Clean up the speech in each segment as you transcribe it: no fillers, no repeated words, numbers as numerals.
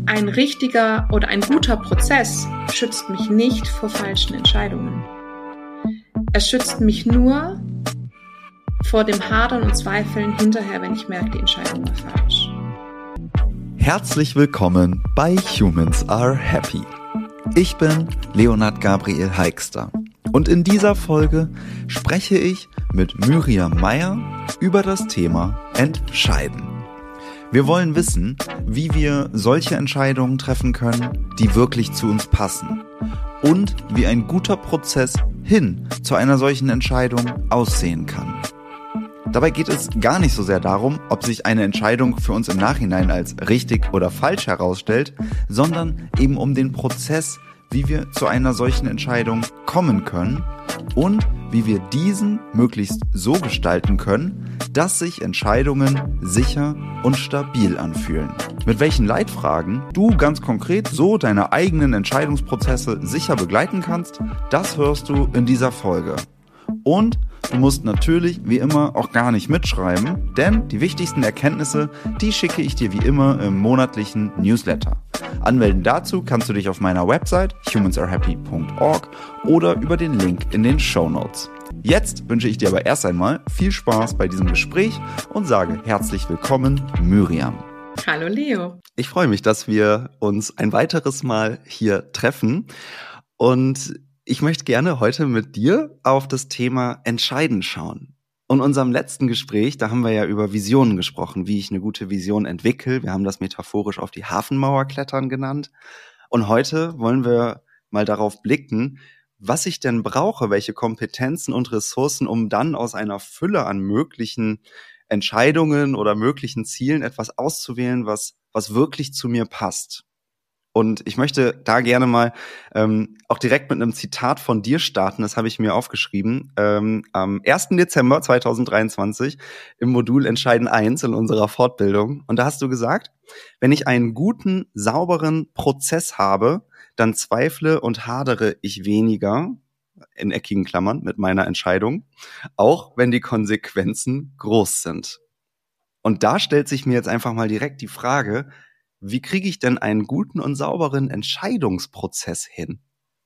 ein richtiger oder ein guter Prozess schützt mich nicht vor falschen Entscheidungen. Er schützt mich nur vor dem Hadern und Zweifeln hinterher, wenn ich merke, die Entscheidung war falsch. Herzlich willkommen bei Humans Are Happy. Ich bin Leonhard Gabriel Heikster und in dieser Folge spreche ich mit Myriam Meyer über das Thema Entscheiden. Wir wollen wissen, wie wir solche Entscheidungen treffen können, die wirklich zu uns passen und wie ein guter Prozess hin zu einer solchen Entscheidung aussehen kann. Dabei geht es gar nicht so sehr darum, ob sich eine Entscheidung für uns im Nachhinein als richtig oder falsch herausstellt, sondern eben um den Prozess, wie wir zu einer solchen Entscheidung kommen können und wie wir diesen möglichst so gestalten können, dass sich Entscheidungen sicher und stabil anfühlen. Mit welchen Leitfragen du ganz konkret so deine eigenen Entscheidungsprozesse sicher begleiten kannst, das hörst du in dieser Folge. Und du musst natürlich wie immer auch gar nicht mitschreiben, denn die wichtigsten Erkenntnisse, die schicke ich dir wie immer im monatlichen Newsletter. Anmelden dazu kannst du dich auf meiner Website humansarehappy.org oder über den Link in den Shownotes. Jetzt wünsche ich dir aber erst einmal viel Spaß bei diesem Gespräch und sage herzlich willkommen, Myriam. Hallo Leo. Ich freue mich, dass wir uns ein weiteres Mal hier treffen und ich möchte gerne heute mit dir auf das Thema Entscheiden schauen. In unserem letzten Gespräch, da haben wir ja über Visionen gesprochen, wie ich eine gute Vision entwickle. Wir haben das metaphorisch auf die Hafenmauer klettern genannt. Und heute wollen wir mal darauf blicken, was ich denn brauche, welche Kompetenzen und Ressourcen, um dann aus einer Fülle an möglichen Entscheidungen oder möglichen Zielen etwas auszuwählen, was wirklich zu mir passt. Und ich möchte da gerne mal auch direkt mit einem Zitat von dir starten, das habe ich mir aufgeschrieben, am 1. Dezember 2023 im Modul Entscheiden 1 in unserer Fortbildung. Und da hast du gesagt, wenn ich einen guten, sauberen Prozess habe, dann zweifle und hadere ich weniger, in eckigen Klammern, mit meiner Entscheidung, auch wenn die Konsequenzen groß sind. Und da stellt sich mir jetzt einfach mal direkt die Frage, wie kriege ich denn einen guten und sauberen Entscheidungsprozess hin?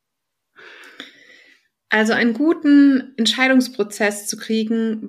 Also einen guten Entscheidungsprozess zu kriegen,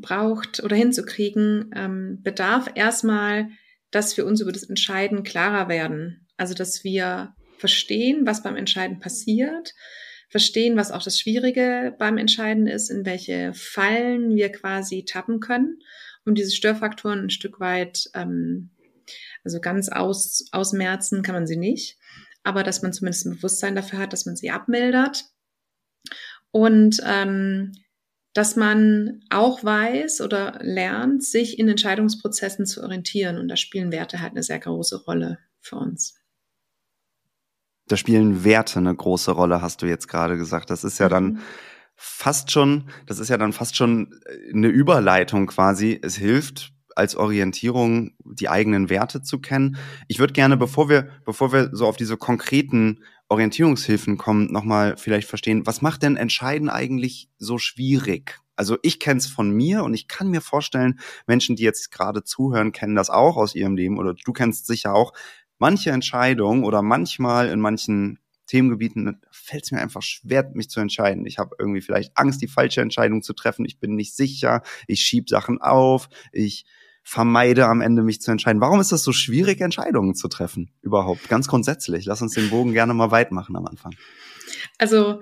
bedarf erstmal, dass wir uns über das Entscheiden klarer werden. Also dass wir verstehen, was beim Entscheiden passiert, verstehen, was auch das Schwierige beim Entscheiden ist, in welche Fallen wir quasi tappen können, um diese Störfaktoren ein Stück weit also ganz ausmerzen kann man sie nicht, aber dass man zumindest ein Bewusstsein dafür hat, dass man sie abmildert und dass man auch weiß oder lernt, sich in Entscheidungsprozessen zu orientieren, und da spielen Werte halt eine sehr große Rolle für uns. Da spielen Werte eine große Rolle, hast du jetzt gerade gesagt. Das ist ja dann fast schon eine Überleitung quasi. Es hilft als Orientierung, die eigenen Werte zu kennen. Ich würde gerne, bevor wir so auf diese konkreten Orientierungshilfen kommen, nochmal vielleicht verstehen, was macht denn Entscheiden eigentlich so schwierig? Also ich kenne es von mir und ich kann mir vorstellen, Menschen, die jetzt gerade zuhören, kennen das auch aus ihrem Leben oder du kennst sicher auch. Manche Entscheidungen oder manchmal in manchen Themengebieten fällt es mir einfach schwer, mich zu entscheiden. Ich habe irgendwie vielleicht Angst, die falsche Entscheidung zu treffen. Ich bin nicht sicher. Ich schiebe Sachen auf. Ich vermeide am Ende, mich zu entscheiden. Warum ist das so schwierig, Entscheidungen zu treffen? Überhaupt, ganz grundsätzlich. Lass uns den Bogen gerne mal weit machen am Anfang. Also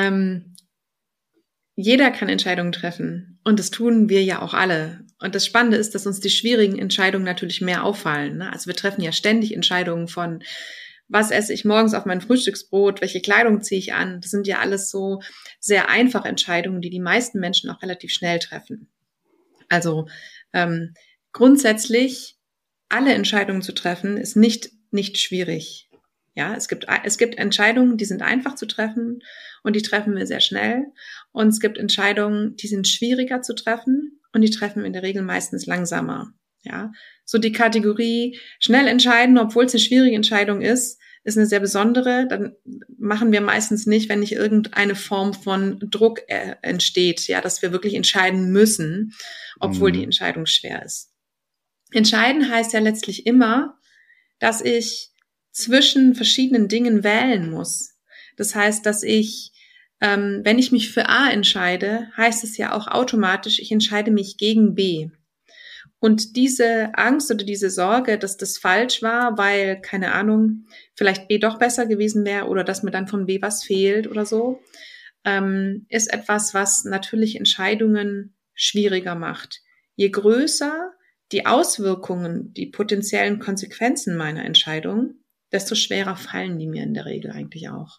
jeder kann Entscheidungen treffen und das tun wir ja auch alle. Und das Spannende ist, dass uns die schwierigen Entscheidungen natürlich mehr auffallen. Ne? Also wir treffen ja ständig Entscheidungen von, was esse ich morgens auf mein Frühstücksbrot, welche Kleidung ziehe ich an. Das sind ja alles so sehr einfache Entscheidungen, die meisten Menschen auch relativ schnell treffen. Also grundsätzlich alle Entscheidungen zu treffen, ist nicht schwierig. Ja, es gibt Entscheidungen, die sind einfach zu treffen und die treffen wir sehr schnell. Und es gibt Entscheidungen, die sind schwieriger zu treffen und die treffen wir in der Regel meistens langsamer. Ja, so die Kategorie schnell entscheiden, obwohl es eine schwierige Entscheidung ist eine sehr besondere. Dann machen wir meistens nicht, wenn nicht irgendeine Form von Druck entsteht, ja, dass wir wirklich entscheiden müssen, obwohl die Entscheidung schwer ist. Entscheiden heißt ja letztlich immer, dass ich zwischen verschiedenen Dingen wählen muss. Das heißt, dass ich, wenn ich mich für A entscheide, heißt es ja auch automatisch, ich entscheide mich gegen B. Und diese Angst oder diese Sorge, dass das falsch war, weil, keine Ahnung, vielleicht B doch besser gewesen wäre oder dass mir dann von B was fehlt oder so, ist etwas, was natürlich Entscheidungen schwieriger macht. Je größer die Auswirkungen, die potenziellen Konsequenzen meiner Entscheidung, desto schwerer fallen die mir in der Regel eigentlich auch.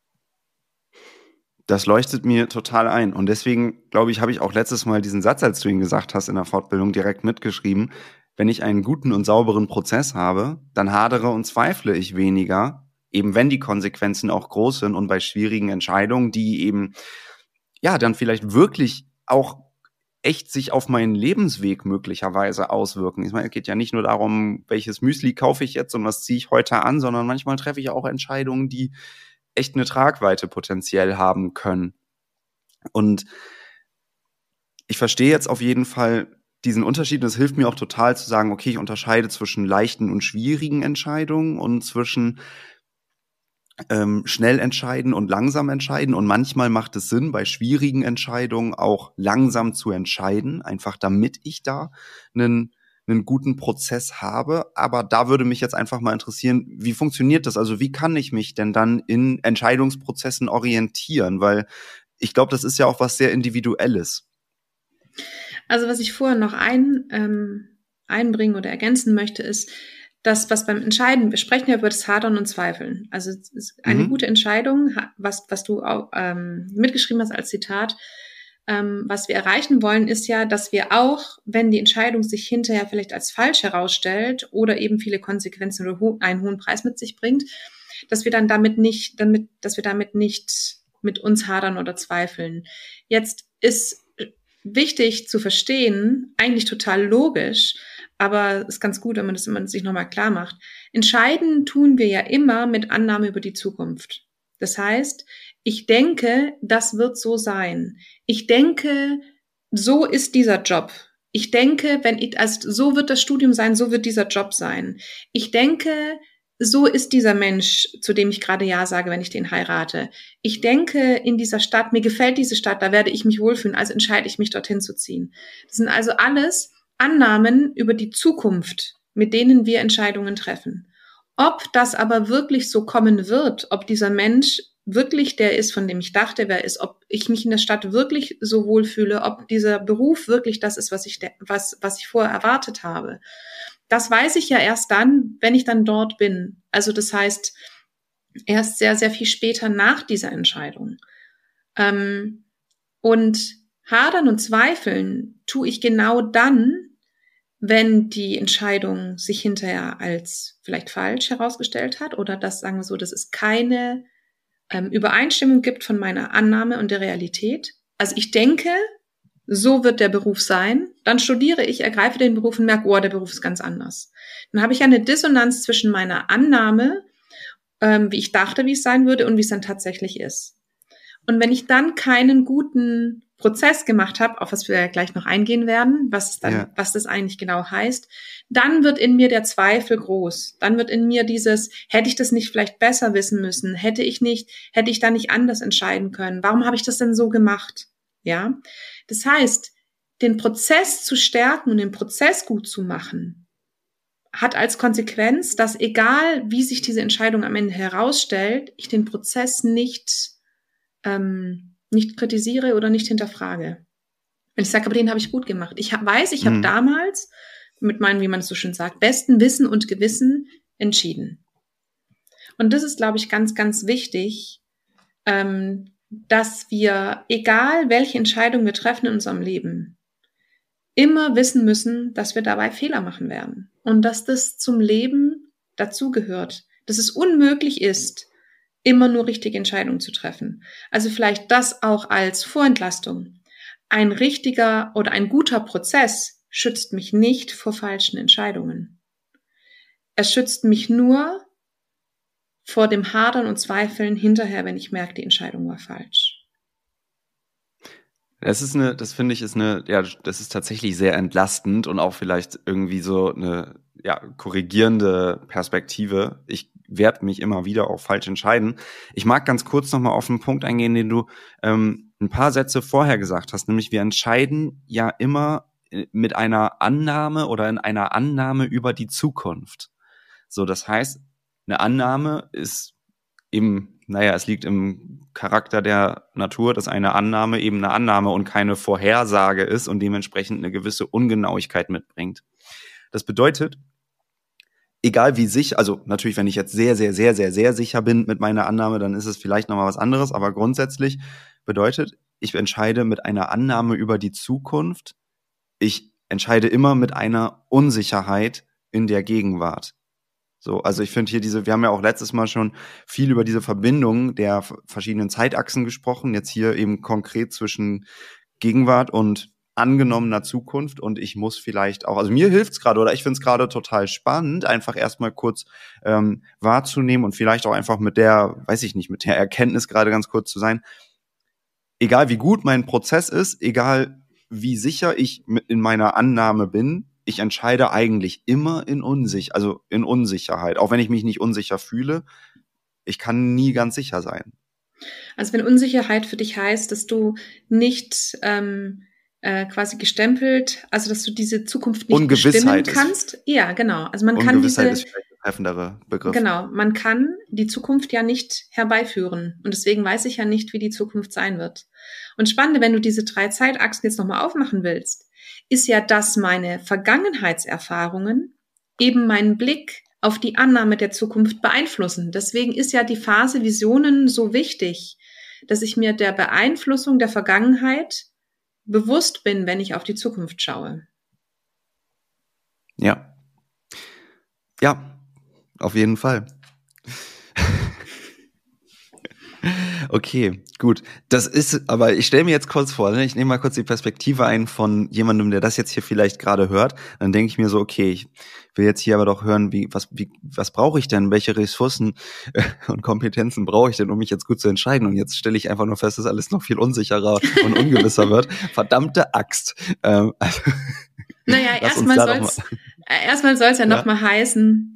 Das leuchtet mir total ein. Und deswegen, glaube ich, habe ich auch letztes Mal diesen Satz, als du ihn gesagt hast in der Fortbildung, direkt mitgeschrieben. Wenn ich einen guten und sauberen Prozess habe, dann hadere und zweifle ich weniger, eben wenn die Konsequenzen auch groß sind und bei schwierigen Entscheidungen, die eben, ja, dann vielleicht wirklich auch echt sich auf meinen Lebensweg möglicherweise auswirken. Ich meine, es geht ja nicht nur darum, welches Müsli kaufe ich jetzt und was ziehe ich heute an, sondern manchmal treffe ich auch Entscheidungen, die echt eine Tragweite potenziell haben können. Und ich verstehe jetzt auf jeden Fall diesen Unterschied. Und es hilft mir auch total zu sagen, okay, ich unterscheide zwischen leichten und schwierigen Entscheidungen und zwischen schnell entscheiden und langsam entscheiden. Und manchmal macht es Sinn, bei schwierigen Entscheidungen auch langsam zu entscheiden, einfach damit ich da einen guten Prozess habe. Aber da würde mich jetzt einfach mal interessieren, wie funktioniert das? Also wie kann ich mich denn dann in Entscheidungsprozessen orientieren? Weil ich glaube, das ist ja auch was sehr Individuelles. Also was ich vorher noch einbringen oder ergänzen möchte, ist, das, was beim Entscheiden, wir sprechen ja über das Hadern und Zweifeln. Also es ist eine gute Entscheidung, was du auch mitgeschrieben hast als Zitat. Was wir erreichen wollen, ist ja, dass wir auch, wenn die Entscheidung sich hinterher vielleicht als falsch herausstellt oder eben viele Konsequenzen oder einen hohen Preis mit sich bringt, dass wir dann damit nicht mit uns hadern oder zweifeln. Jetzt ist wichtig zu verstehen, eigentlich total logisch, aber es ist ganz gut, wenn man sich nochmal klar macht. Entscheiden tun wir ja immer mit Annahme über die Zukunft. Das heißt, ich denke, das wird so sein. Ich denke, so ist dieser Job. Ich denke, so wird das Studium sein, so wird dieser Job sein. Ich denke, so ist dieser Mensch, zu dem ich gerade Ja sage, wenn ich den heirate. Ich denke, in dieser Stadt, mir gefällt diese Stadt, da werde ich mich wohlfühlen, also entscheide ich mich, dorthin zu ziehen. Das sind also alles Annahmen über die Zukunft, mit denen wir Entscheidungen treffen. Ob das aber wirklich so kommen wird, ob dieser Mensch wirklich der ist, von dem ich dachte, wer ist, ob ich mich in der Stadt wirklich so wohlfühle, ob dieser Beruf wirklich das ist, was ich vorher erwartet habe. Das weiß ich ja erst dann, wenn ich dann dort bin. Also das heißt, erst sehr, sehr viel später nach dieser Entscheidung. Und hadern und zweifeln tue ich genau dann, wenn die Entscheidung sich hinterher als vielleicht falsch herausgestellt hat oder das, sagen wir so, dass es keine Übereinstimmung gibt von meiner Annahme und der Realität. Also ich denke, so wird der Beruf sein. Dann studiere ich, ergreife den Beruf und merke, oh, der Beruf ist ganz anders. Dann habe ich eine Dissonanz zwischen meiner Annahme, wie ich dachte, wie es sein würde und wie es dann tatsächlich ist. Und wenn ich dann keinen guten Prozess gemacht habe, auf was wir ja gleich noch eingehen werden, was das eigentlich genau heißt, dann wird in mir der Zweifel groß. Dann wird in mir dieses, hätte ich das nicht vielleicht besser wissen müssen? Hätte ich da nicht anders entscheiden können? Warum habe ich das denn so gemacht? Ja. Das heißt, den Prozess zu stärken und den Prozess gut zu machen, hat als Konsequenz, dass egal wie sich diese Entscheidung am Ende herausstellt, ich den Prozess nicht kritisiere oder nicht hinterfrage. Wenn ich sage, aber den habe ich gut gemacht. Ich habe damals mit meinem, wie man es so schön sagt, besten Wissen und Gewissen entschieden. Und das ist, glaube ich, ganz, ganz wichtig, dass wir, egal welche Entscheidung wir treffen in unserem Leben, immer wissen müssen, dass wir dabei Fehler machen werden und dass das zum Leben dazugehört, dass es unmöglich ist, immer nur richtige Entscheidungen zu treffen. Also vielleicht das auch als Vorentlastung. Ein richtiger oder ein guter Prozess schützt mich nicht vor falschen Entscheidungen. Es schützt mich nur vor dem Hadern und Zweifeln hinterher, wenn ich merke, die Entscheidung war falsch. Das ist tatsächlich sehr entlastend und auch vielleicht irgendwie so eine, korrigierende Perspektive. Ich werde mich immer wieder auch falsch entscheiden. Ich mag ganz kurz nochmal auf einen Punkt eingehen, den du ein paar Sätze vorher gesagt hast, nämlich wir entscheiden ja immer mit einer Annahme oder in einer Annahme über die Zukunft. So, das heißt, eine Annahme ist eben, es liegt im Charakter der Natur, dass eine Annahme eben eine Annahme und keine Vorhersage ist und dementsprechend eine gewisse Ungenauigkeit mitbringt. Das bedeutet, egal wie sicher, also natürlich, wenn ich jetzt sehr, sehr, sehr, sehr, sehr sicher bin mit meiner Annahme, dann ist es vielleicht nochmal was anderes, aber grundsätzlich bedeutet, ich entscheide mit einer Annahme über die Zukunft, ich entscheide immer mit einer Unsicherheit in der Gegenwart. So, also ich finde hier wir haben ja auch letztes Mal schon viel über diese Verbindung der verschiedenen Zeitachsen gesprochen, jetzt hier eben konkret zwischen Gegenwart und angenommener Zukunft und ich muss vielleicht auch, also mir hilft's gerade oder ich finde es gerade total spannend, einfach erstmal kurz wahrzunehmen und vielleicht auch einfach mit der Erkenntnis gerade ganz kurz zu sein, egal wie gut mein Prozess ist, egal wie sicher ich in meiner Annahme bin, ich entscheide eigentlich immer in Unsicherheit, auch wenn ich mich nicht unsicher fühle, ich kann nie ganz sicher sein. Also wenn Unsicherheit für dich heißt, dass du nicht quasi gestempelt, also dass du diese Zukunft nicht bestimmen kannst. Ja, genau. Also man kann Ungewissheit ist vielleicht ein treffendere Begriff. Genau, man kann die Zukunft ja nicht herbeiführen und deswegen weiß ich ja nicht, wie die Zukunft sein wird. Und spannend, wenn du diese 3 Zeitachsen jetzt nochmal aufmachen willst, ist ja, dass meine Vergangenheitserfahrungen eben meinen Blick auf die Annahme der Zukunft beeinflussen. Deswegen ist ja die Phase Visionen so wichtig, dass ich mir der Beeinflussung der Vergangenheit bewusst bin, wenn ich auf die Zukunft schaue. Ja. Ja, auf jeden Fall. Okay, gut. Aber ich stelle mir jetzt kurz vor, ich nehme mal kurz die Perspektive ein von jemandem, der das jetzt hier vielleicht gerade hört. Dann denke ich mir so, okay, ich will jetzt hier aber doch hören, was brauche ich denn? Welche Ressourcen und Kompetenzen brauche ich denn, um mich jetzt gut zu entscheiden? Und jetzt stelle ich einfach nur fest, dass alles noch viel unsicherer und ungewisser wird. Verdammte Axt. Naja, erstmal soll es ja noch mal heißen,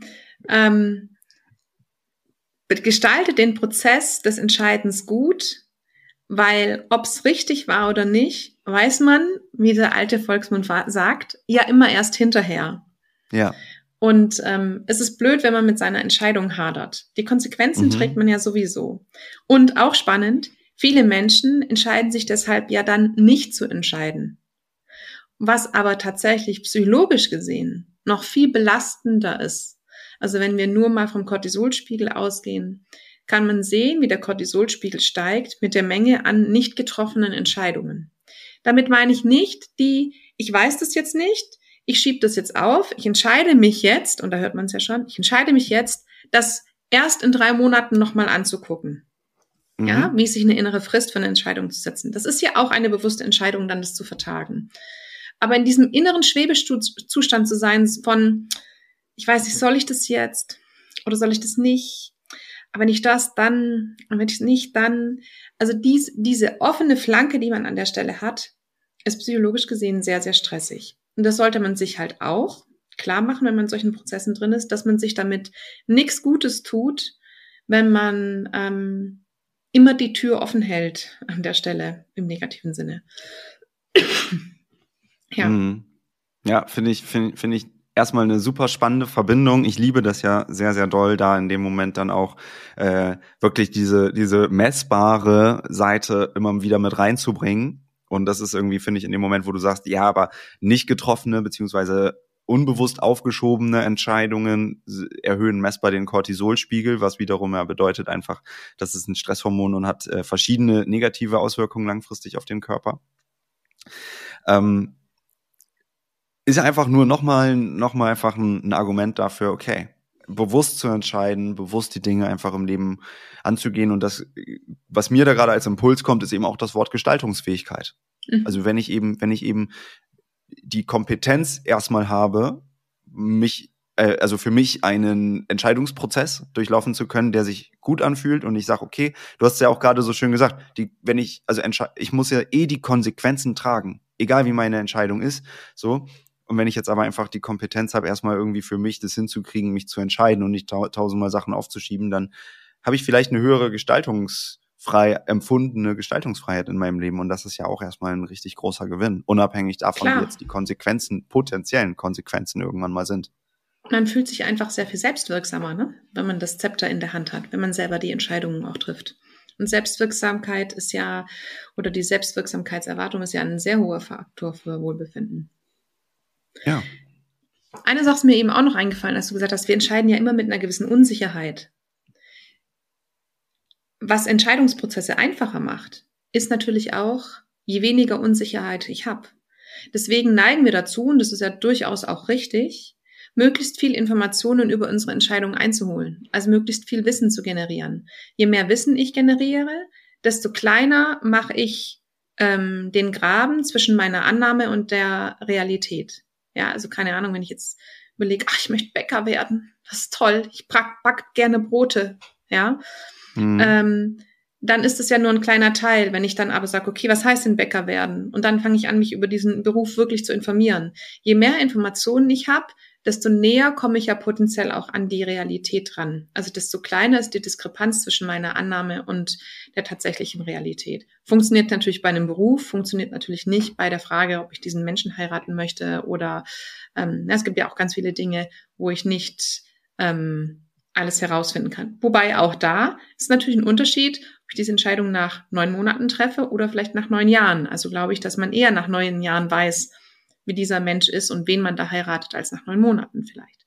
gestalte den Prozess des Entscheidens gut, weil ob es richtig war oder nicht, weiß man, wie der alte Volksmund sagt, ja immer erst hinterher. Ja. Und es ist blöd, wenn man mit seiner Entscheidung hadert. Die Konsequenzen trägt man ja sowieso. Und auch spannend, viele Menschen entscheiden sich deshalb ja dann nicht zu entscheiden. Was aber tatsächlich psychologisch gesehen noch viel belastender ist. Also wenn wir nur mal vom Cortisolspiegel ausgehen, kann man sehen, wie der Cortisolspiegel steigt mit der Menge an nicht getroffenen Entscheidungen. Damit meine ich nicht ich weiß das jetzt nicht, ich schiebe das jetzt auf, ich entscheide mich jetzt, und da hört man es ja schon, ich entscheide mich jetzt, das erst in 3 Monaten nochmal anzugucken. Ja, wie sich eine innere Frist für eine Entscheidung zu setzen. Das ist ja auch eine bewusste Entscheidung, dann das zu vertagen. Aber in diesem inneren Schwebezustand zu sein von, ich weiß nicht, soll ich das jetzt oder soll ich das nicht? Aber wenn ich das, dann, und wenn ich es nicht, dann. Also diese offene Flanke, die man an der Stelle hat, ist psychologisch gesehen sehr, sehr stressig. Und das sollte man sich halt auch klar machen, wenn man in solchen Prozessen drin ist, dass man sich damit nichts Gutes tut, wenn man immer die Tür offen hält an der Stelle, im negativen Sinne. Ja. Ja, finde ich erstmal eine super spannende Verbindung. Ich liebe das ja sehr, sehr doll, da in dem Moment dann auch wirklich diese messbare Seite immer wieder mit reinzubringen. Und das ist irgendwie, finde ich, in dem Moment, wo du sagst, ja, aber nicht getroffene beziehungsweise unbewusst aufgeschobene Entscheidungen erhöhen messbar den Cortisolspiegel, was wiederum ja bedeutet einfach, dass es ein Stresshormon und hat verschiedene negative Auswirkungen langfristig auf den Körper. Ist ja einfach nur nochmal einfach ein Argument dafür, okay, bewusst zu entscheiden, bewusst die Dinge einfach im Leben anzugehen. Und das, was mir da gerade als Impuls kommt, ist eben auch das Wort Gestaltungsfähigkeit. Also wenn ich eben die Kompetenz erstmal habe, also für mich einen Entscheidungsprozess durchlaufen zu können, der sich gut anfühlt und ich sage, okay, du hast es ja auch gerade so schön gesagt, ich muss ja die Konsequenzen tragen, egal wie meine Entscheidung ist, so. Und wenn ich jetzt aber einfach die Kompetenz habe, erstmal irgendwie für mich das hinzukriegen, mich zu entscheiden und nicht tausendmal Sachen aufzuschieben, dann habe ich vielleicht eine höhere empfundene Gestaltungsfreiheit in meinem Leben. Und das ist ja auch erstmal ein richtig großer Gewinn, unabhängig davon, Klar. wie jetzt die potenziellen Konsequenzen irgendwann mal sind. Man fühlt sich einfach sehr viel selbstwirksamer, ne? Wenn man das Zepter in der Hand hat, wenn man selber die Entscheidungen auch trifft. Und Selbstwirksamkeit ist ja, oder die Selbstwirksamkeitserwartung ist ja ein sehr hoher Faktor für Wohlbefinden. Ja. Eine Sache ist mir eben auch noch eingefallen, als du gesagt hast, wir entscheiden ja immer mit einer gewissen Unsicherheit. Was Entscheidungsprozesse einfacher macht, ist natürlich auch, je weniger Unsicherheit ich habe. Deswegen neigen wir dazu, und das ist ja durchaus auch richtig, möglichst viel Informationen über unsere Entscheidungen einzuholen, also möglichst viel Wissen zu generieren. Je mehr Wissen ich generiere, desto kleiner mache ich den Graben zwischen meiner Annahme und der Realität. Ja, also keine Ahnung, wenn ich jetzt überlege, ich möchte Bäcker werden, das ist toll, ich back gerne Brote, ja, dann ist es ja nur ein kleiner Teil. Wenn ich dann aber sage, okay, was heißt denn Bäcker werden? Und dann fange ich an, mich über diesen Beruf wirklich zu informieren. Je mehr Informationen ich habe, desto näher komme ich ja potenziell auch an die Realität ran. Also desto kleiner ist die Diskrepanz zwischen meiner Annahme und der tatsächlichen Realität. Funktioniert natürlich bei einem Beruf, funktioniert natürlich nicht bei der Frage, ob ich diesen Menschen heiraten möchte oder es gibt ja auch ganz viele Dinge, wo ich nicht alles herausfinden kann. Wobei auch da ist natürlich ein Unterschied, ob ich diese Entscheidung nach 9 Monaten treffe oder vielleicht nach 9 Jahren. Also glaube ich, dass man eher nach 9 Jahren weiß, wie dieser Mensch ist und wen man da heiratet, als nach 9 Monaten vielleicht.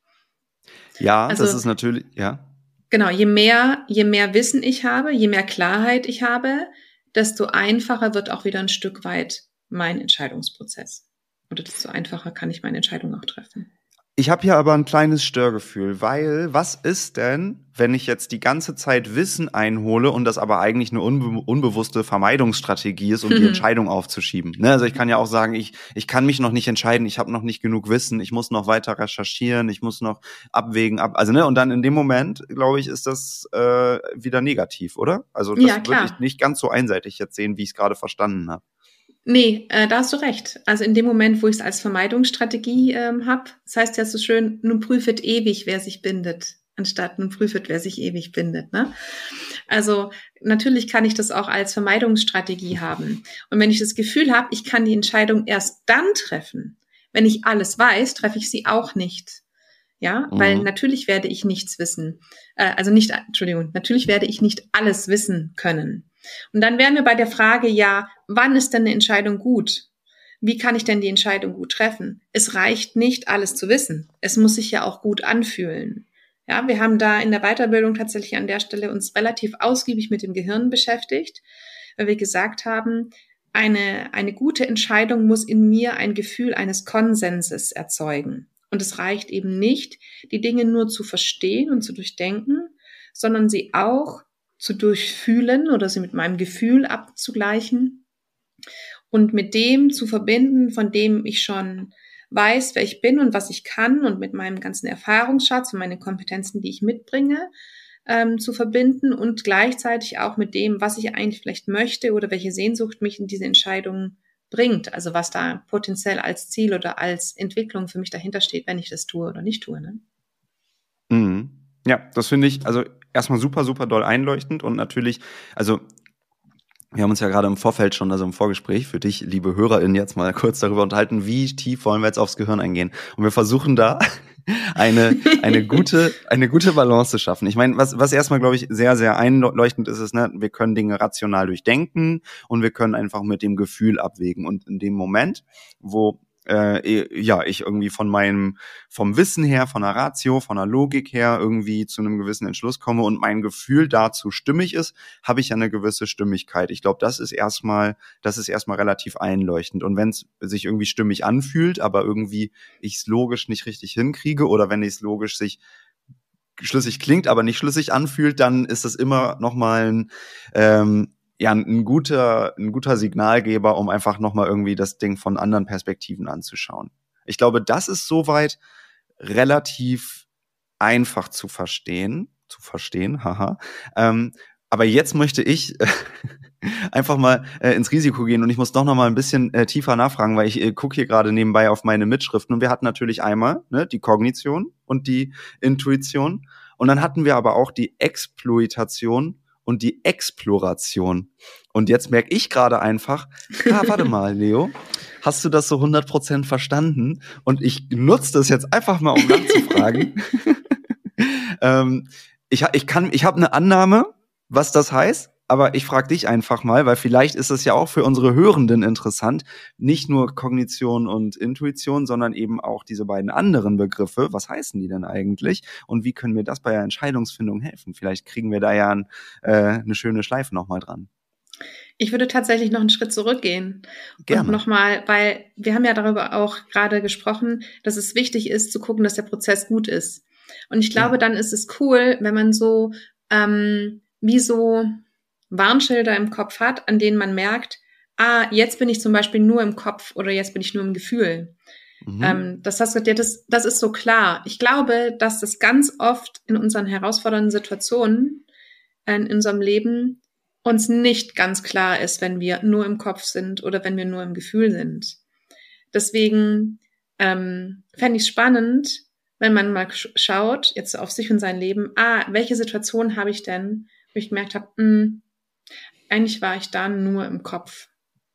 Ja, also, das ist natürlich, ja. Genau, je mehr Wissen ich habe, je mehr Klarheit ich habe, desto einfacher wird auch wieder ein Stück weit mein Entscheidungsprozess. Oder desto einfacher kann ich meine Entscheidung auch treffen. Ich habe hier aber ein kleines Störgefühl, weil was ist denn, wenn ich jetzt die ganze Zeit Wissen einhole und das aber eigentlich eine unbewusste Vermeidungsstrategie ist, um die Entscheidung aufzuschieben? Ne? Also ich kann ja auch sagen, ich kann mich noch nicht entscheiden, ich habe noch nicht genug Wissen, ich muss noch weiter recherchieren, ich muss noch abwägen, und dann in dem Moment, glaube ich, ist das wieder negativ, oder? Also das würde ich nicht ganz so einseitig jetzt sehen, wie ich es gerade verstanden habe. Nee, da hast du recht. Also in dem Moment, wo ich es als Vermeidungsstrategie habe, das heißt ja so schön, nun prüfet ewig, wer sich bindet, anstatt nun prüfet, wer sich ewig bindet. Ne? Also natürlich kann ich das auch als Vermeidungsstrategie haben. Und wenn ich das Gefühl habe, ich kann die Entscheidung erst dann treffen, wenn ich alles weiß, treffe ich sie auch nicht. Ja, weil natürlich werde ich nichts wissen. Natürlich werde ich nicht alles wissen können. Und dann wären wir bei der Frage, ja, wann ist denn eine Entscheidung gut? Wie kann ich denn die Entscheidung gut treffen? Es reicht nicht, alles zu wissen. Es muss sich ja auch gut anfühlen. Ja, wir haben da in der Weiterbildung tatsächlich an der Stelle uns relativ ausgiebig mit dem Gehirn beschäftigt, weil wir gesagt haben, eine gute Entscheidung muss in mir ein Gefühl eines Konsenses erzeugen. Und es reicht eben nicht, die Dinge nur zu verstehen und zu durchdenken, sondern sie auch zu durchfühlen oder sie mit meinem Gefühl abzugleichen und mit dem zu verbinden, von dem ich schon weiß, wer ich bin und was ich kann und mit meinem ganzen Erfahrungsschatz und meinen Kompetenzen, die ich mitbringe, zu verbinden und gleichzeitig auch mit dem, was ich eigentlich vielleicht möchte oder welche Sehnsucht mich in diese Entscheidung bringt, also was da potenziell als Ziel oder als Entwicklung für mich dahinter steht, wenn ich das tue oder nicht tue. Ne? Mhm. Ja, das finde ich also erstmal super, super doll einleuchtend und natürlich, also wir haben uns ja gerade im Vorfeld schon, also im Vorgespräch für dich, liebe HörerInnen, jetzt mal kurz darüber unterhalten, wie tief wollen wir jetzt aufs Gehirn eingehen. Und wir versuchen da eine gute Balance zu schaffen. Ich meine, was erstmal, glaube ich, sehr, sehr einleuchtend ist, ne, wir können Dinge rational durchdenken und wir können einfach mit dem Gefühl abwägen. Und in dem Moment, wo ich irgendwie vom Wissen her, von der Ratio, von der Logik her irgendwie zu einem gewissen Entschluss komme und mein Gefühl dazu stimmig ist, habe ich ja eine gewisse Stimmigkeit. Ich glaube, das ist erstmal relativ einleuchtend. Und wenn es sich irgendwie stimmig anfühlt, aber irgendwie ich es logisch nicht richtig hinkriege oder wenn es logisch sich schlüssig klingt, aber nicht schlüssig anfühlt, dann ist das immer nochmal ein guter Signalgeber, um einfach nochmal irgendwie das Ding von anderen Perspektiven anzuschauen. Ich glaube, das ist soweit relativ einfach zu verstehen, haha. Aber jetzt möchte ich einfach mal ins Risiko gehen. Und ich muss doch noch mal ein bisschen tiefer nachfragen, weil ich gucke hier gerade nebenbei auf meine Mitschriften. Und wir hatten natürlich einmal die Kognition und die Intuition. Und dann hatten wir aber auch die Exploitation und die Exploration. Und jetzt merke ich gerade einfach, warte mal, Leo, hast du das so 100% verstanden? Und ich nutze das jetzt einfach mal, um nachzufragen. Ich habe eine Annahme, was das heißt, aber ich frage dich einfach mal, weil vielleicht ist es ja auch für unsere Hörenden interessant, nicht nur Kognition und Intuition, sondern eben auch diese beiden anderen Begriffe. Was heißen die denn eigentlich? Und wie können wir das bei der Entscheidungsfindung helfen? Vielleicht kriegen wir da ja eine schöne Schleife nochmal dran. Ich würde tatsächlich noch einen Schritt zurückgehen. Gerne. Und nochmal, weil wir haben ja darüber auch gerade gesprochen, dass es wichtig ist, zu gucken, dass der Prozess gut ist. Und ich glaube, dann ist es cool, wenn man so wie so Warnschilder im Kopf hat, an denen man merkt, jetzt bin ich zum Beispiel nur im Kopf oder jetzt bin ich nur im Gefühl. Das ist so klar. Ich glaube, dass das ganz oft in unseren herausfordernden Situationen in unserem Leben uns nicht ganz klar ist, wenn wir nur im Kopf sind oder wenn wir nur im Gefühl sind. Deswegen fände ich es spannend, wenn man mal schaut, jetzt auf sich und sein Leben, welche Situation habe ich denn, wo ich gemerkt habe, eigentlich war ich da nur im Kopf.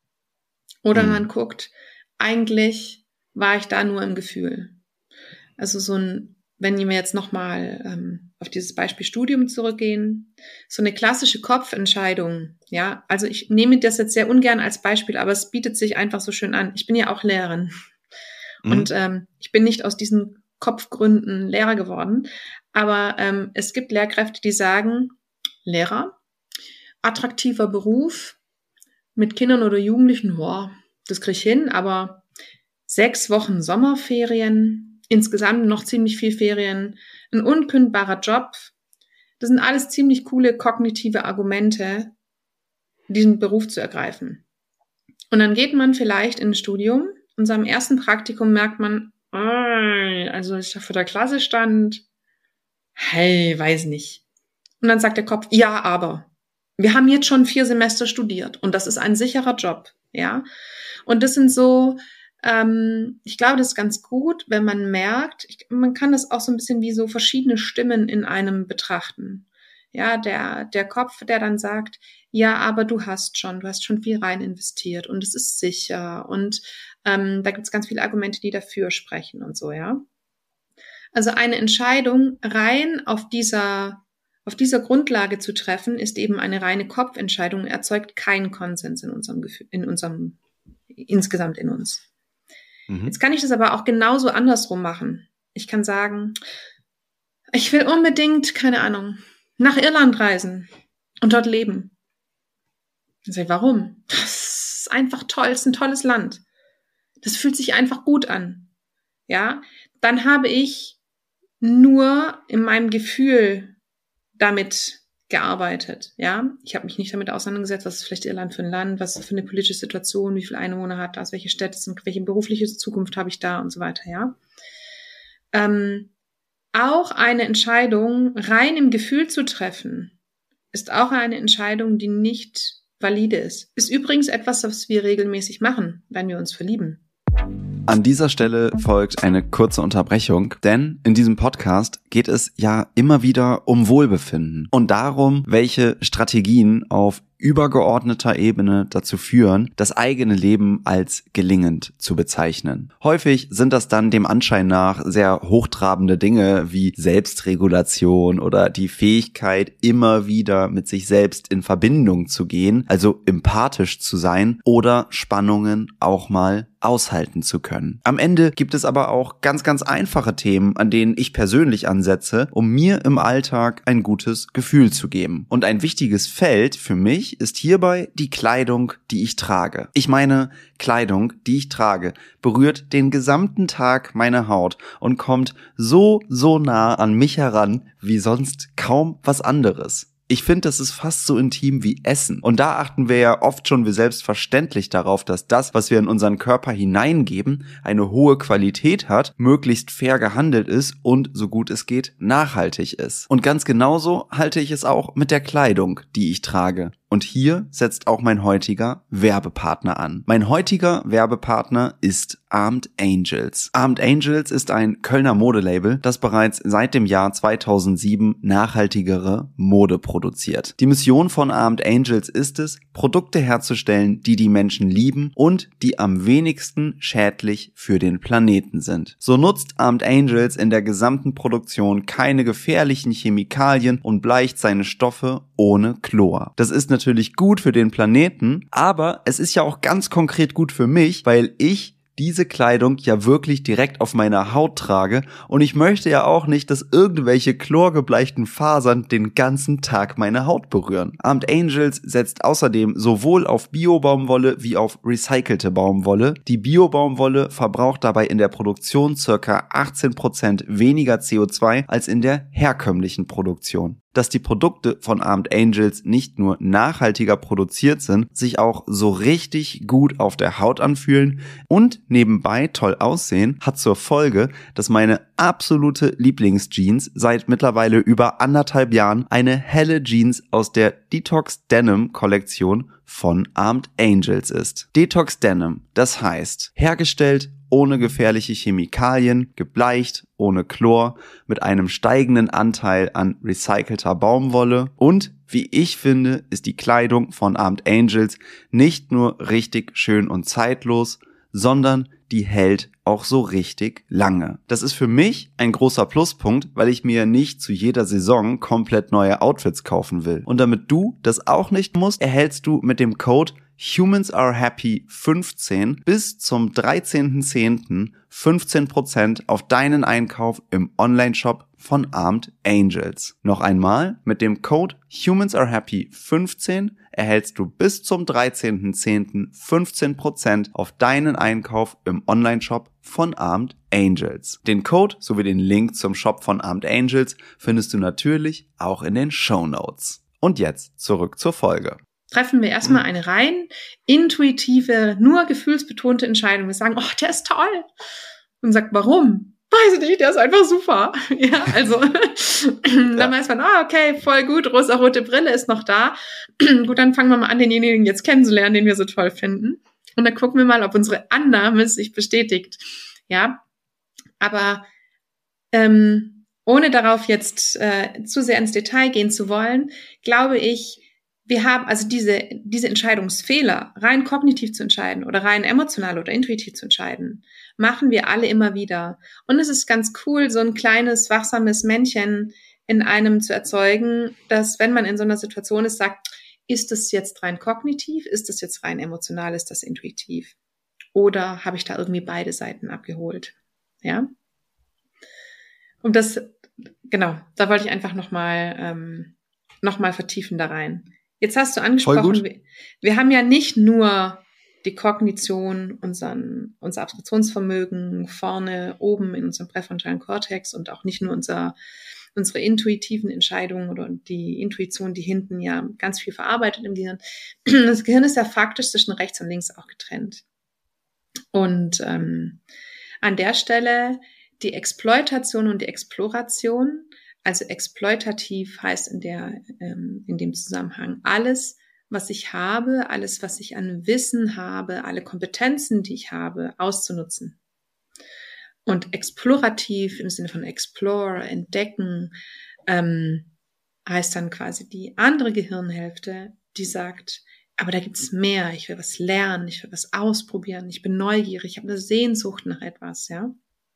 Oder man guckt, eigentlich war ich da nur im Gefühl. Also wenn wir jetzt nochmal auf dieses Beispiel Studium zurückgehen, so eine klassische Kopfentscheidung, ja, also ich nehme das jetzt sehr ungern als Beispiel, aber es bietet sich einfach so schön an. Ich bin ja auch Lehrerin und ich bin nicht aus diesen Kopfgründen Lehrer geworden, aber es gibt Lehrkräfte, die sagen, Lehrer, attraktiver Beruf, mit Kindern oder Jugendlichen, das kriege ich hin, aber 6 Wochen Sommerferien, insgesamt noch ziemlich viel Ferien, ein unkündbarer Job, das sind alles ziemlich coole kognitive Argumente, diesen Beruf zu ergreifen. Und dann geht man vielleicht in ein Studium und seinem ersten Praktikum merkt man, also ich vor der Klasse stand, hey, weiß nicht. Und dann sagt der Kopf, ja, aber wir haben jetzt schon 4 Semester studiert und das ist ein sicherer Job, ja. Und das sind so, ich glaube, das ist ganz gut, wenn man merkt, man kann das auch so ein bisschen wie so verschiedene Stimmen in einem betrachten. Ja, der Kopf, der dann sagt, ja, aber du hast schon viel rein investiert und es ist sicher und da gibt es ganz viele Argumente, die dafür sprechen und so, ja. Also eine Entscheidung rein auf dieser Grundlage zu treffen, ist eben eine reine Kopfentscheidung, erzeugt keinen Konsens in unserem Gefühl, insgesamt in uns. Jetzt kann ich das aber auch genauso andersrum machen. Ich kann sagen, ich will unbedingt, keine Ahnung, nach Irland reisen und dort leben. Ich sage, warum? Das ist einfach toll, es ist ein tolles Land. Das fühlt sich einfach gut an. Ja, dann habe ich nur in meinem Gefühl damit gearbeitet, ja. Ich habe mich nicht damit auseinandergesetzt, was ist vielleicht Irland für ein Land, was ist für eine politische Situation, wie viele Einwohner hat das, welche Städte sind, welche berufliche Zukunft habe ich da und so weiter, ja. Auch eine Entscheidung rein im Gefühl zu treffen, ist auch eine Entscheidung, die nicht valide ist. Ist übrigens etwas, was wir regelmäßig machen, wenn wir uns verlieben. An dieser Stelle folgt eine kurze Unterbrechung, denn in diesem Podcast geht es ja immer wieder um Wohlbefinden und darum, welche Strategien auf übergeordneter Ebene dazu führen, das eigene Leben als gelingend zu bezeichnen. Häufig sind das dann dem Anschein nach sehr hochtrabende Dinge wie Selbstregulation oder die Fähigkeit, immer wieder mit sich selbst in Verbindung zu gehen, also empathisch zu sein oder Spannungen auch mal aushalten zu können. Am Ende gibt es aber auch ganz, ganz einfache Themen, an denen ich persönlich ansetze, um mir im Alltag ein gutes Gefühl zu geben. Und ein wichtiges Feld für mich ist hierbei die Kleidung, die ich trage. Ich meine, Kleidung, die ich trage, berührt den gesamten Tag meine Haut und kommt so nah an mich heran wie sonst kaum was anderes. Ich finde, das ist fast so intim wie Essen. Und da achten wir ja oft schon wie selbstverständlich darauf, dass das, was wir in unseren Körper hineingeben, eine hohe Qualität hat, möglichst fair gehandelt ist und, so gut es geht, nachhaltig ist. Und ganz genauso halte ich es auch mit der Kleidung, die ich trage. Und hier setzt auch mein heutiger Werbepartner an. Mein heutiger Werbepartner ist Armed Angels. Armed Angels ist ein Kölner Modelabel, das bereits seit dem Jahr 2007 nachhaltigere Mode produziert. Die Mission von Armed Angels ist es, Produkte herzustellen, die die Menschen lieben und die am wenigsten schädlich für den Planeten sind. So nutzt Armed Angels in der gesamten Produktion keine gefährlichen Chemikalien und bleicht seine Stoffe ohne Chlor. Das ist natürlich gut für den Planeten, aber es ist ja auch ganz konkret gut für mich, weil ich diese Kleidung ja wirklich direkt auf meiner Haut trage und ich möchte ja auch nicht, dass irgendwelche chlorgebleichten Fasern den ganzen Tag meine Haut berühren. Armed Angels setzt außerdem sowohl auf Bio-Baumwolle wie auf recycelte Baumwolle. Die Bio-Baumwolle verbraucht dabei in der Produktion ca. 18% weniger CO2 als in der herkömmlichen Produktion. Dass die Produkte von Armed Angels nicht nur nachhaltiger produziert sind, sich auch so richtig gut auf der Haut anfühlen und nebenbei toll aussehen, hat zur Folge, dass meine absolute Lieblingsjeans seit mittlerweile über 1,5 Jahren eine helle Jeans aus der Detox Denim Kollektion von Armed Angels ist. Detox Denim, das heißt, hergestellt ohne gefährliche Chemikalien, gebleicht, ohne Chlor, mit einem steigenden Anteil an recycelter Baumwolle und, wie ich finde, ist die Kleidung von Armed Angels nicht nur richtig schön und zeitlos, sondern die hält auch so richtig lange. Das ist für mich ein großer Pluspunkt, weil ich mir nicht zu jeder Saison komplett neue Outfits kaufen will. Und damit du das auch nicht musst, erhältst du mit dem Code Humans Are Happy 15 bis zum 13.10. 15% auf deinen Einkauf im Onlineshop von Armed Angels. Noch einmal, mit dem Code Humans Are Happy 15 erhältst du bis zum 13.10. 15% auf deinen Einkauf im Onlineshop von Armed Angels. Den Code sowie den Link zum Shop von Armed Angels findest du natürlich auch in den Shownotes. Und jetzt zurück zur Folge. Treffen wir erstmal eine rein intuitive, nur gefühlsbetonte Entscheidung. Wir sagen, oh, der ist toll. Und sagt, warum? Weiß ich nicht, der ist einfach super. Ja, also dann weiß man, okay, voll gut, rosa-rote Brille ist noch da. Gut, dann fangen wir mal an, denjenigen jetzt kennenzulernen, den wir so toll finden. Und dann gucken wir mal, ob unsere Annahme sich bestätigt. Ja, aber ohne darauf jetzt zu sehr ins Detail gehen zu wollen, glaube ich, wir haben also diese Entscheidungsfehler, rein kognitiv zu entscheiden oder rein emotional oder intuitiv zu entscheiden, machen wir alle immer wieder. Und es ist ganz cool, so ein kleines, wachsames Männchen in einem zu erzeugen, dass, wenn man in so einer Situation ist, sagt, ist das jetzt rein kognitiv, ist das jetzt rein emotional, ist das intuitiv? Oder habe ich da irgendwie beide Seiten abgeholt? Ja? Und das, genau, da wollte ich einfach nochmal vertiefen da rein. Jetzt hast du angesprochen, wir haben ja nicht nur die Kognition, unser Abstraktionsvermögen vorne oben in unserem präfrontalen Kortex und auch nicht nur unsere intuitiven Entscheidungen oder die Intuition, die hinten ja ganz viel verarbeitet im Gehirn. Das Gehirn ist ja faktisch zwischen rechts und links auch getrennt. Und an der Stelle die Exploitation und die Exploration. Also exploitativ heißt in dem Zusammenhang alles, was ich habe, alles, was ich an Wissen habe, alle Kompetenzen, die ich habe, auszunutzen. Und explorativ im Sinne von explore, entdecken, heißt dann quasi die andere Gehirnhälfte, die sagt, aber da gibt's mehr, ich will was lernen, ich will was ausprobieren, ich bin neugierig, ich habe eine Sehnsucht nach etwas, ja.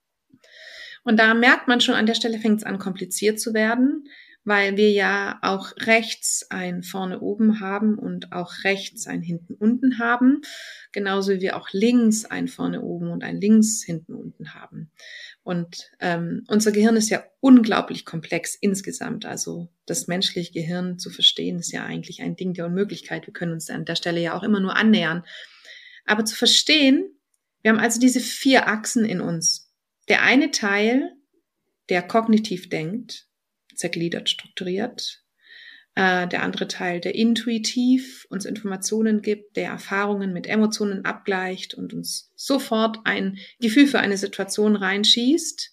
Und da merkt man schon, an der Stelle fängt es an, kompliziert zu werden, weil wir ja auch rechts ein vorne oben haben und auch rechts ein hinten unten haben, genauso wie wir auch links ein vorne oben und ein links hinten unten haben. Und unser Gehirn ist ja unglaublich komplex insgesamt. Also das menschliche Gehirn zu verstehen, ist ja eigentlich ein Ding der Unmöglichkeit. Wir können uns an der Stelle ja auch immer nur annähern. Aber zu verstehen, wir haben also diese 4 Achsen in uns. Der eine Teil, der kognitiv denkt, zergliedert, strukturiert. Der andere Teil, der intuitiv uns Informationen gibt, der Erfahrungen mit Emotionen abgleicht und uns sofort ein Gefühl für eine Situation reinschießt.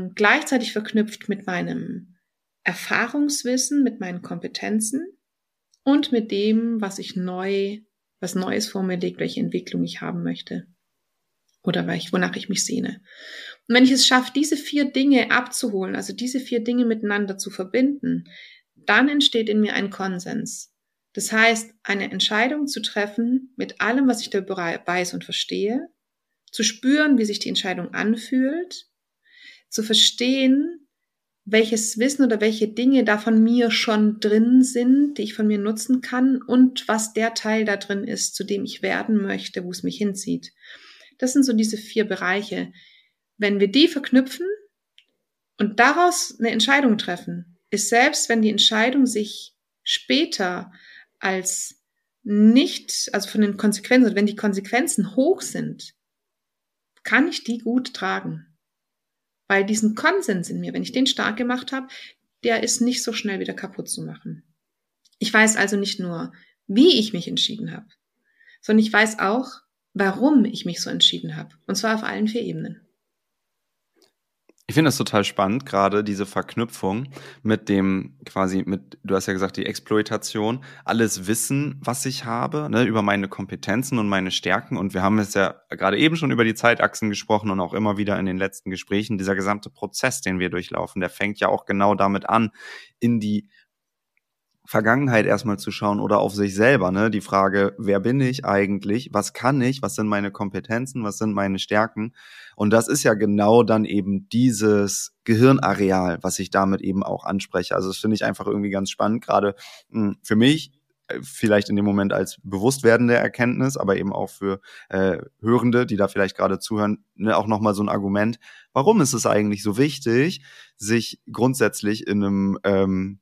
Gleichzeitig verknüpft mit meinem Erfahrungswissen, mit meinen Kompetenzen. und mit dem, was Neues vor mir liegt, welche Entwicklung ich haben möchte oder wonach ich mich sehne. Und wenn ich es schaffe, diese 4 Dinge abzuholen, also diese 4 Dinge miteinander zu verbinden, dann entsteht in mir ein Konsens. Das heißt, eine Entscheidung zu treffen mit allem, was ich darüber weiß und verstehe, zu spüren, wie sich die Entscheidung anfühlt, zu verstehen, welches Wissen oder welche Dinge da von mir schon drin sind, die ich von mir nutzen kann und was der Teil da drin ist, zu dem ich werden möchte, wo es mich hinzieht. Das sind so diese 4 Bereiche. Wenn wir die verknüpfen und daraus eine Entscheidung treffen, ist selbst, wenn die Entscheidung sich später als nicht, also von den Konsequenzen, wenn die Konsequenzen hoch sind, kann ich die gut tragen. Weil diesen Konsens in mir, wenn ich den stark gemacht habe, der ist nicht so schnell wieder kaputt zu machen. Ich weiß also nicht nur, wie ich mich entschieden habe, sondern ich weiß auch, warum ich mich so entschieden habe. Und zwar auf allen 4 Ebenen. Ich finde das total spannend, gerade diese Verknüpfung mit dem du hast ja gesagt, die Exploitation, alles Wissen, was ich habe, ne, über meine Kompetenzen und meine Stärken. Und wir haben es ja gerade eben schon über die Zeitachsen gesprochen und auch immer wieder in den letzten Gesprächen. Dieser gesamte Prozess, den wir durchlaufen, der fängt ja auch genau damit an, in die Vergangenheit erstmal zu schauen oder auf sich selber, ne? Die Frage, wer bin ich eigentlich? Was kann ich? Was sind meine Kompetenzen? Was sind meine Stärken? Und das ist ja genau dann eben dieses Gehirnareal, was ich damit eben auch anspreche. Also das finde ich einfach irgendwie ganz spannend, gerade für mich, vielleicht in dem Moment als bewusst werdende Erkenntnis, aber eben auch für Hörende, die da vielleicht gerade zuhören, ne, auch nochmal so ein Argument. Warum ist es eigentlich so wichtig, sich grundsätzlich in einem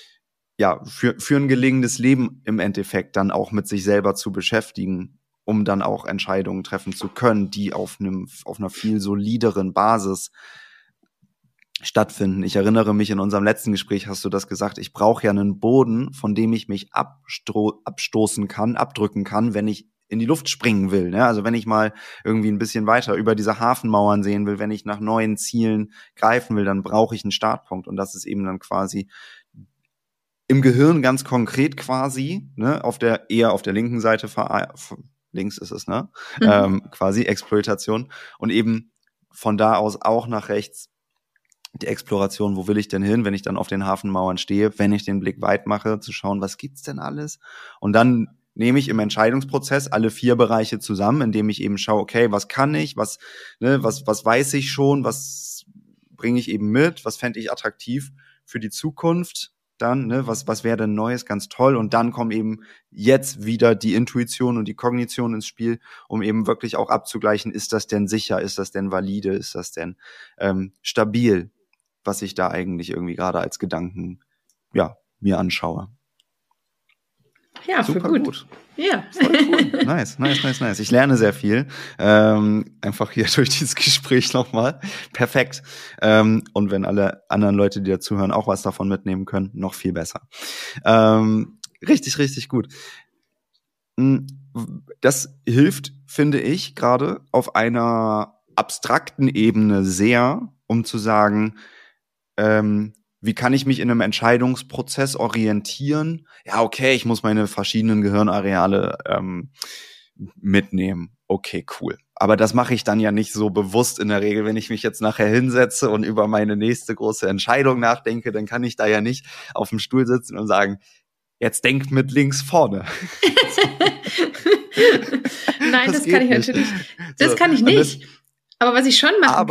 für ein gelingendes Leben im Endeffekt dann auch mit sich selber zu beschäftigen, um dann auch Entscheidungen treffen zu können, die auf einer viel solideren Basis stattfinden. Ich erinnere mich, in unserem letzten Gespräch hast du das gesagt, ich brauche ja einen Boden, von dem ich mich abdrücken kann, wenn ich in die Luft springen will. Ne? Also wenn ich mal irgendwie ein bisschen weiter über diese Hafenmauern sehen will, wenn ich nach neuen Zielen greifen will, dann brauche ich einen Startpunkt. Und das ist eben dann quasi im Gehirn ganz konkret quasi, ne, eher auf der linken Seite, links ist es, ne, quasi Exploitation und eben von da aus auch nach rechts die Exploration, wo will ich denn hin, wenn ich dann auf den Hafenmauern stehe, wenn ich den Blick weit mache, zu schauen, was gibt's denn alles? Und dann nehme ich im Entscheidungsprozess alle 4 Bereiche zusammen, indem ich eben schaue, okay, was kann ich, was weiß ich schon, was bringe ich eben mit, was fände ich attraktiv für die Zukunft, dann, ne, was wäre denn Neues, ganz toll. Und dann kommen eben jetzt wieder die Intuition und die Kognition ins Spiel, um eben wirklich auch abzugleichen, ist das denn sicher, ist das denn valide, ist das denn stabil, was ich da eigentlich irgendwie gerade als Gedanken, mir anschaue. Ja, super gut. Ja. Voll cool. Nice. Ich lerne sehr viel. Einfach hier durch dieses Gespräch nochmal. Perfekt. Und wenn alle anderen Leute, die dazuhören, auch was davon mitnehmen können, noch viel besser. Richtig, richtig gut. Das hilft, finde ich, gerade auf einer abstrakten Ebene sehr, um zu sagen, wie kann ich mich in einem Entscheidungsprozess orientieren? Ja, okay, ich muss meine verschiedenen Gehirnareale mitnehmen. Okay, cool. Aber das mache ich dann ja nicht so bewusst in der Regel. Wenn ich mich jetzt nachher hinsetze und über meine nächste große Entscheidung nachdenke, dann kann ich da ja nicht auf dem Stuhl sitzen und sagen, jetzt denk mit links vorne. Nein, das kann ich natürlich. Das kann ich nicht. Aber was ich schon machen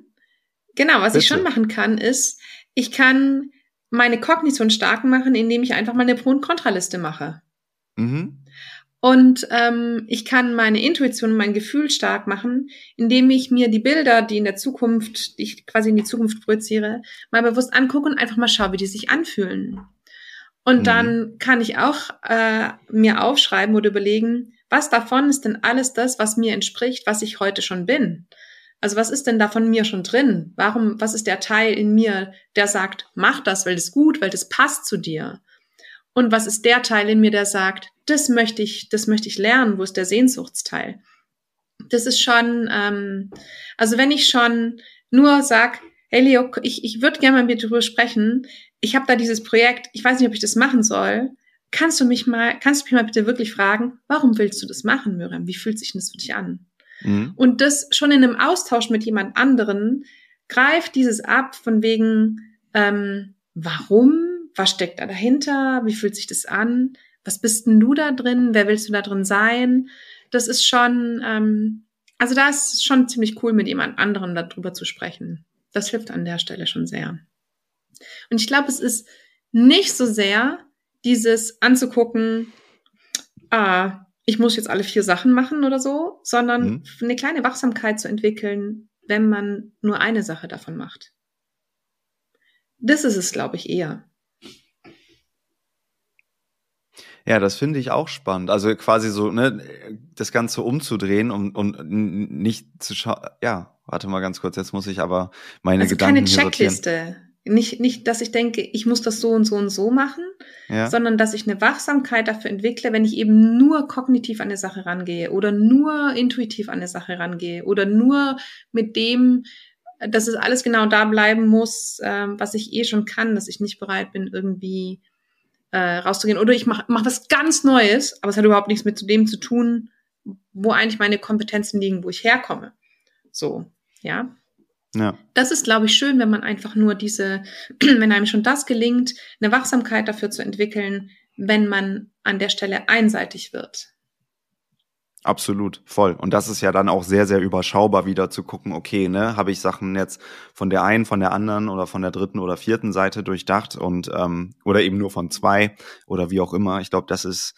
kann, ist, ich kann meine Kognition stark machen, indem ich einfach mal eine Pro- und Kontraliste mache. Mhm. Und ich kann meine Intuition und mein Gefühl stark machen, indem ich mir die Bilder, die ich quasi in die Zukunft projiziere, mal bewusst angucke und einfach mal schaue, wie die sich anfühlen. Und dann kann ich auch mir aufschreiben oder überlegen, was davon ist denn alles das, was mir entspricht, was ich heute schon bin. Also was ist denn da von mir schon drin? Was ist der Teil in mir, der sagt, mach das, weil das gut, weil das passt zu dir? Und was ist der Teil in mir, der sagt, das möchte ich lernen, wo ist der Sehnsuchtsteil? Das ist schon, also wenn ich schon nur sag, hey Leo, ich würde gerne mal mit dir drüber sprechen, ich habe da dieses Projekt, ich weiß nicht, ob ich das machen soll, kannst du mich mal bitte wirklich fragen, warum willst du das machen, Miriam? Wie fühlt sich das für dich an? Und das schon in einem Austausch mit jemand anderen greift dieses ab von wegen, warum? Was steckt da dahinter? Wie fühlt sich das an? Was bist denn du da drin? Wer willst du da drin sein? Das ist schon, also da ist es schon ziemlich cool, mit jemand anderem darüber zu sprechen. Das hilft an der Stelle schon sehr. Und ich glaube, es ist nicht so sehr dieses anzugucken, ich muss jetzt alle 4 Sachen machen oder so, sondern eine kleine Wachsamkeit zu entwickeln, wenn man nur eine Sache davon macht. Das ist es, glaube ich, eher. Ja, das finde ich auch spannend. Also quasi so, ne, das Ganze umzudrehen und nicht zu schauen. Ja, warte mal ganz kurz, jetzt muss ich aber meine Gedanken keine Checkliste. Sortieren. Nicht, dass ich denke, ich muss das so und so und so machen, sondern dass ich eine Wachsamkeit dafür entwickle, wenn ich eben nur kognitiv an eine Sache rangehe oder nur intuitiv an eine Sache rangehe oder nur mit dem, dass es alles genau da bleiben muss, was ich eh schon kann, dass ich nicht bereit bin, irgendwie rauszugehen. Oder ich mach was ganz Neues, aber es hat überhaupt nichts mit dem zu tun, wo eigentlich meine Kompetenzen liegen, wo ich herkomme. So, ja. Ja. Das ist, glaube ich, schön, wenn man einfach nur wenn einem schon das gelingt, eine Wachsamkeit dafür zu entwickeln, wenn man an der Stelle einseitig wird. Absolut, voll. Und das ist ja dann auch sehr, sehr überschaubar, wieder zu gucken, okay, ne, habe ich Sachen jetzt von der einen, von der anderen oder von der 3. oder 4. Seite durchdacht und oder eben nur von 2 oder wie auch immer. Ich glaube, das ist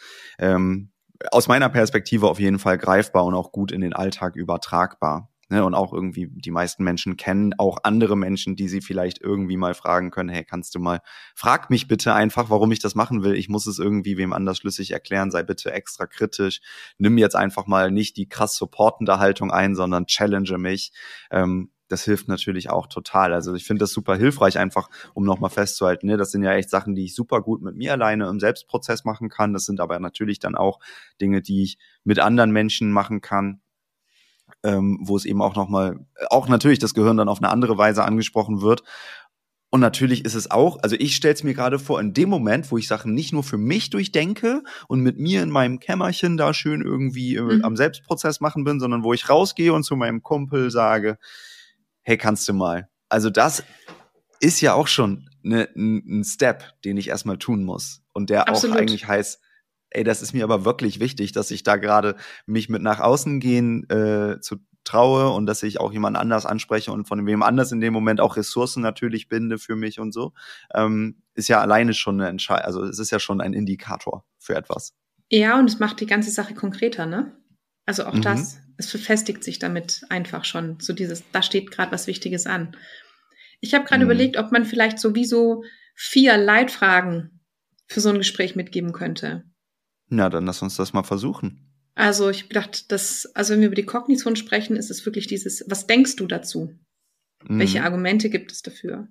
aus meiner Perspektive auf jeden Fall greifbar und auch gut in den Alltag übertragbar. Ne, und auch irgendwie, die meisten Menschen kennen auch andere Menschen, die sie vielleicht irgendwie mal fragen können, hey, frag mich bitte einfach, warum ich das machen will. Ich muss es irgendwie wem anders schlüssig erklären, sei bitte extra kritisch. Nimm jetzt einfach mal nicht die krass supportende Haltung ein, sondern challenge mich. Das hilft natürlich auch total. Also ich finde das super hilfreich, einfach um nochmal festzuhalten, ne, das sind ja echt Sachen, die ich super gut mit mir alleine im Selbstprozess machen kann. Das sind aber natürlich dann auch Dinge, die ich mit anderen Menschen machen kann. Wo es eben auch natürlich das Gehirn dann auf eine andere Weise angesprochen wird. Und natürlich ist es auch, also ich stelle es mir gerade vor, in dem Moment, wo ich Sachen nicht nur für mich durchdenke und mit mir in meinem Kämmerchen da schön irgendwie am Selbstprozess machen bin, sondern wo ich rausgehe und zu meinem Kumpel sage, hey, kannst du mal. Also das ist ja auch schon ein Step, den ich erstmal tun muss. Und der Absolut. Auch eigentlich heißt, ey, das ist mir aber wirklich wichtig, dass ich da gerade mich mit nach außen gehen zu traue und dass ich auch jemand anders anspreche und von wem anders in dem Moment auch Ressourcen natürlich binde für mich und so, ist ja alleine schon eine Entscheidung, also es ist ja schon ein Indikator für etwas. Ja, und es macht die ganze Sache konkreter, ne? Also auch es verfestigt sich damit einfach schon, so da steht gerade was Wichtiges an. Ich habe gerade überlegt, ob man vielleicht sowieso 4 Leitfragen für so ein Gespräch mitgeben könnte. Na, dann lass uns das mal versuchen. Also ich dachte, wenn wir über die Kognition sprechen, ist es wirklich dieses, was denkst du dazu? Welche Argumente gibt es dafür?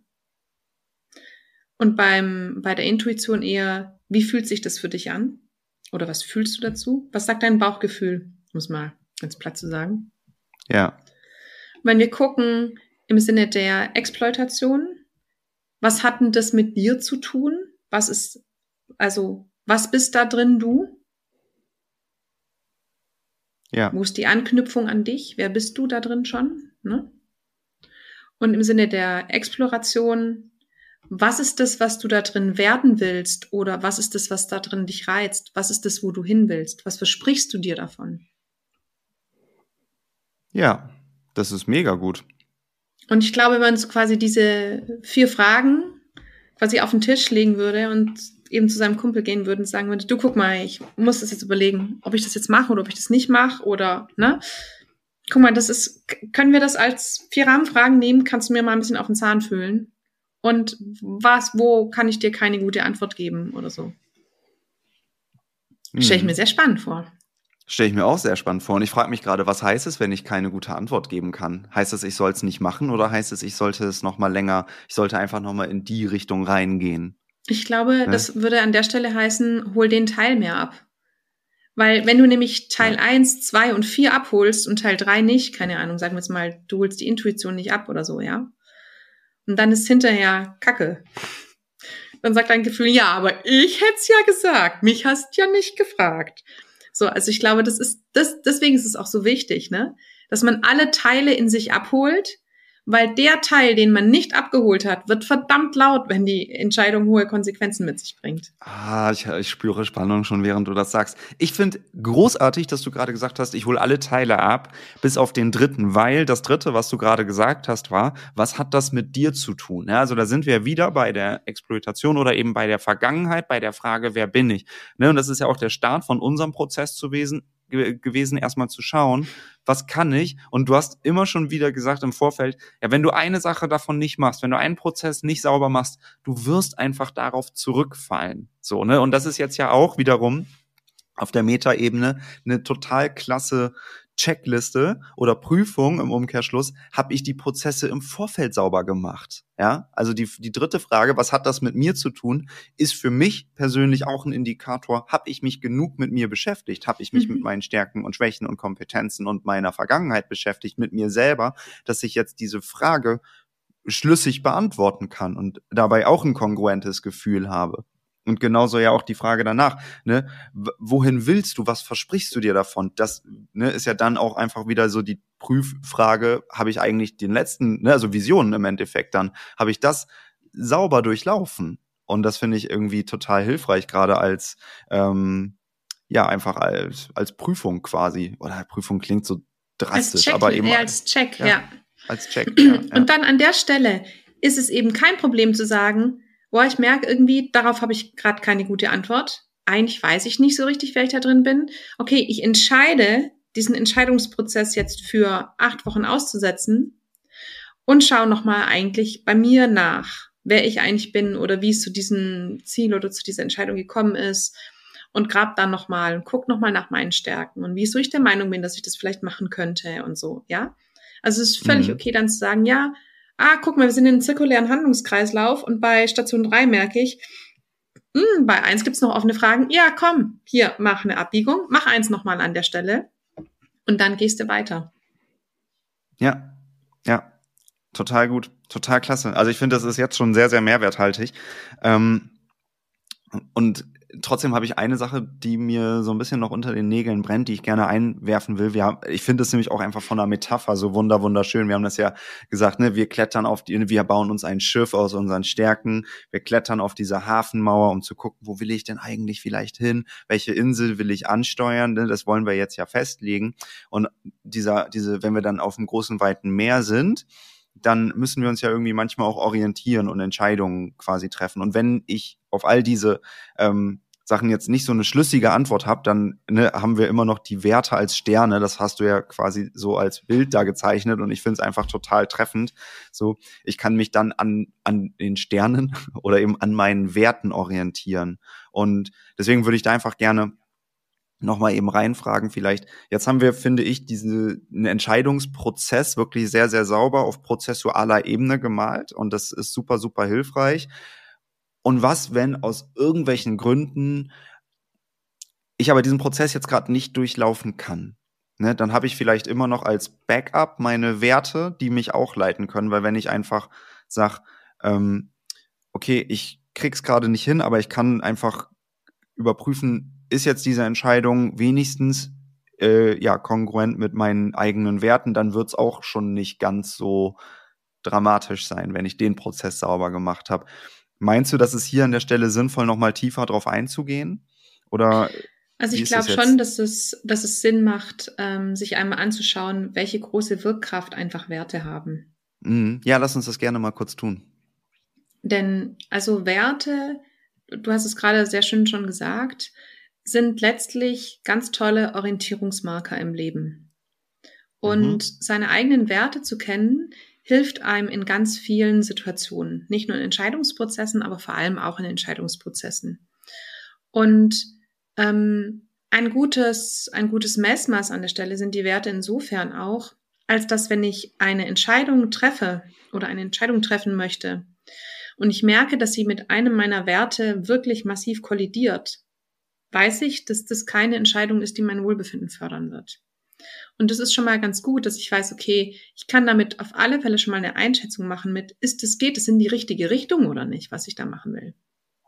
Und bei der Intuition eher, wie fühlt sich das für dich an? Oder was fühlst du dazu? Was sagt dein Bauchgefühl? Muss mal ganz platt zu sagen. Ja. Wenn wir gucken im Sinne der Exploitation, was hat denn das mit dir zu tun? Was bist da drin du? Ja. Wo ist die Anknüpfung an dich? Wer bist du da drin schon? Ne? Und im Sinne der Exploration, was ist das, was du da drin werden willst? Oder was ist das, was da drin dich reizt? Was ist das, wo du hin willst? Was versprichst du dir davon? Ja, das ist mega gut. Und ich glaube, wenn man so quasi diese 4 Fragen quasi auf den Tisch legen würde und eben zu seinem Kumpel gehen würde und sagen würde, du guck mal, ich muss das jetzt überlegen, ob ich das jetzt mache oder ob ich das nicht mache oder, ne? Guck mal, können wir das als 4 Rahmenfragen nehmen? Kannst du mir mal ein bisschen auf den Zahn fühlen? Und wo kann ich dir keine gute Antwort geben oder so? Stelle ich mir sehr spannend vor. Stelle ich mir auch sehr spannend vor. Und ich frage mich gerade, was heißt es, wenn ich keine gute Antwort geben kann? Heißt es, ich soll es nicht machen oder heißt es, ich sollte einfach nochmal in die Richtung reingehen? Ich glaube, das würde an der Stelle heißen, hol den Teil mehr ab. Weil wenn du nämlich Teil 1, 2 und 4 abholst und Teil 3 nicht, keine Ahnung, sagen wir jetzt mal, du holst die Intuition nicht ab oder so, ja? Und dann ist hinterher Kacke. dann sagt dein Gefühl, ja, aber ich hätte es ja gesagt, mich hast ja nicht gefragt. So, also ich glaube, deswegen ist es auch so wichtig, ne, dass man alle Teile in sich abholt, weil der Teil, den man nicht abgeholt hat, wird verdammt laut, wenn die Entscheidung hohe Konsequenzen mit sich bringt. Ich spüre Spannung schon, während du das sagst. Ich finde großartig, dass du gerade gesagt hast, ich hole alle Teile ab, bis auf den dritten, weil das dritte, was du gerade gesagt hast, war, was hat das mit dir zu tun? Ja, also da sind wir wieder bei der Exploitation oder eben bei der Vergangenheit, bei der Frage, wer bin ich? Ne, und das ist ja auch der Start von unserem Prozess gewesen, erstmal zu schauen, was kann ich? Und du hast immer schon wieder gesagt im Vorfeld, ja, wenn du eine Sache davon nicht machst, wenn du einen Prozess nicht sauber machst, du wirst einfach darauf zurückfallen. So, ne? Und das ist jetzt ja auch wiederum auf der Metaebene eine total klasse Checkliste oder Prüfung im Umkehrschluss, habe ich die Prozesse im Vorfeld sauber gemacht? Ja, also die dritte Frage, was hat das mit mir zu tun, ist für mich persönlich auch ein Indikator, habe ich mich genug mit mir beschäftigt, habe ich mich mit meinen Stärken und Schwächen und Kompetenzen und meiner Vergangenheit beschäftigt, mit mir selber, dass ich jetzt diese Frage schlüssig beantworten kann und dabei auch ein kongruentes Gefühl habe. Und genauso ja auch die Frage danach, ne, wohin willst du, was versprichst du dir davon? Das, ne, ist ja dann auch einfach wieder so die Prüffrage, habe ich eigentlich den letzten, ne, also Visionen im Endeffekt dann, habe ich das sauber durchlaufen? Und das finde ich irgendwie total hilfreich, gerade als, ja, einfach als Prüfung quasi. Oder Prüfung klingt so drastisch, aber eben als Check, ja. Als Check, ja. Und dann an der Stelle ist es eben kein Problem zu sagen, boah, ich merke irgendwie, darauf habe ich gerade keine gute Antwort. Eigentlich weiß ich nicht so richtig, wer ich da drin bin. Okay, ich entscheide, diesen Entscheidungsprozess jetzt für 8 Wochen auszusetzen und schaue nochmal eigentlich bei mir nach, wer ich eigentlich bin oder wie es zu diesem Ziel oder zu dieser Entscheidung gekommen ist und grab dann nochmal und guck nochmal nach meinen Stärken und wieso ich der Meinung bin, dass ich das vielleicht machen könnte und so, ja. Also es ist völlig okay, dann zu sagen, ja, guck mal, wir sind in einem zirkulären Handlungskreislauf und bei Station 3 merke ich, bei 1 gibt's noch offene Fragen. Ja, komm, hier, mach eine Abbiegung, mach 1 nochmal an der Stelle und dann gehst du weiter. Ja, total gut, total klasse. Also ich finde, das ist jetzt schon sehr, sehr mehrwerthaltig. Und trotzdem habe ich eine Sache, die mir so ein bisschen noch unter den Nägeln brennt, die ich gerne einwerfen will. Ich finde es nämlich auch einfach von der Metapher so wunderschön. Wir haben das ja gesagt, ne, wir bauen uns ein Schiff aus unseren Stärken, wir klettern auf diese Hafenmauer, um zu gucken, wo will ich denn eigentlich vielleicht hin? Welche Insel will ich ansteuern? Ne? Das wollen wir jetzt ja festlegen. Und wenn wir dann auf dem großen, weiten Meer sind, dann müssen wir uns ja irgendwie manchmal auch orientieren und Entscheidungen quasi treffen. Und wenn ich auf all diese Sachen jetzt nicht so eine schlüssige Antwort habe, dann haben wir immer noch die Werte als Sterne. Das hast du ja quasi so als Bild da gezeichnet und ich finde es einfach total treffend. So, ich kann mich dann an den Sternen oder eben an meinen Werten orientieren. Und deswegen würde ich da einfach gerne nochmal eben reinfragen vielleicht. Jetzt haben wir, finde ich, einen Entscheidungsprozess wirklich sehr, sehr sauber auf prozessualer Ebene gemalt und das ist super, super hilfreich. Und was, wenn aus irgendwelchen Gründen ich aber diesen Prozess jetzt gerade nicht durchlaufen kann? Ne, dann habe ich vielleicht immer noch als Backup meine Werte, die mich auch leiten können, weil wenn ich einfach sage, okay, ich krieg's gerade nicht hin, aber ich kann einfach überprüfen, ist jetzt diese Entscheidung wenigstens kongruent mit meinen eigenen Werten, dann wird's auch schon nicht ganz so dramatisch sein, wenn ich den Prozess sauber gemacht habe. Meinst du, dass es hier an der Stelle sinnvoll, nochmal tiefer drauf einzugehen? Oder also ich glaube schon, dass es Sinn macht, sich einmal anzuschauen, welche große Wirkkraft einfach Werte haben. Ja, lass uns das gerne mal kurz tun. Denn also Werte, du hast es gerade sehr schön schon gesagt, sind letztlich ganz tolle Orientierungsmarker im Leben. Und seine eigenen Werte zu kennen, hilft einem in ganz vielen Situationen. Nicht nur in Entscheidungsprozessen, aber vor allem auch in Entscheidungsprozessen. Und ein gutes Messmaß an der Stelle sind die Werte insofern auch, als dass, wenn ich eine Entscheidung treffe oder eine Entscheidung treffen möchte und ich merke, dass sie mit einem meiner Werte wirklich massiv kollidiert, weiß ich, dass das keine Entscheidung ist, die mein Wohlbefinden fördern wird. Und das ist schon mal ganz gut, dass ich weiß, okay, ich kann damit auf alle Fälle schon mal eine Einschätzung machen mit, geht es in die richtige Richtung oder nicht, was ich da machen will.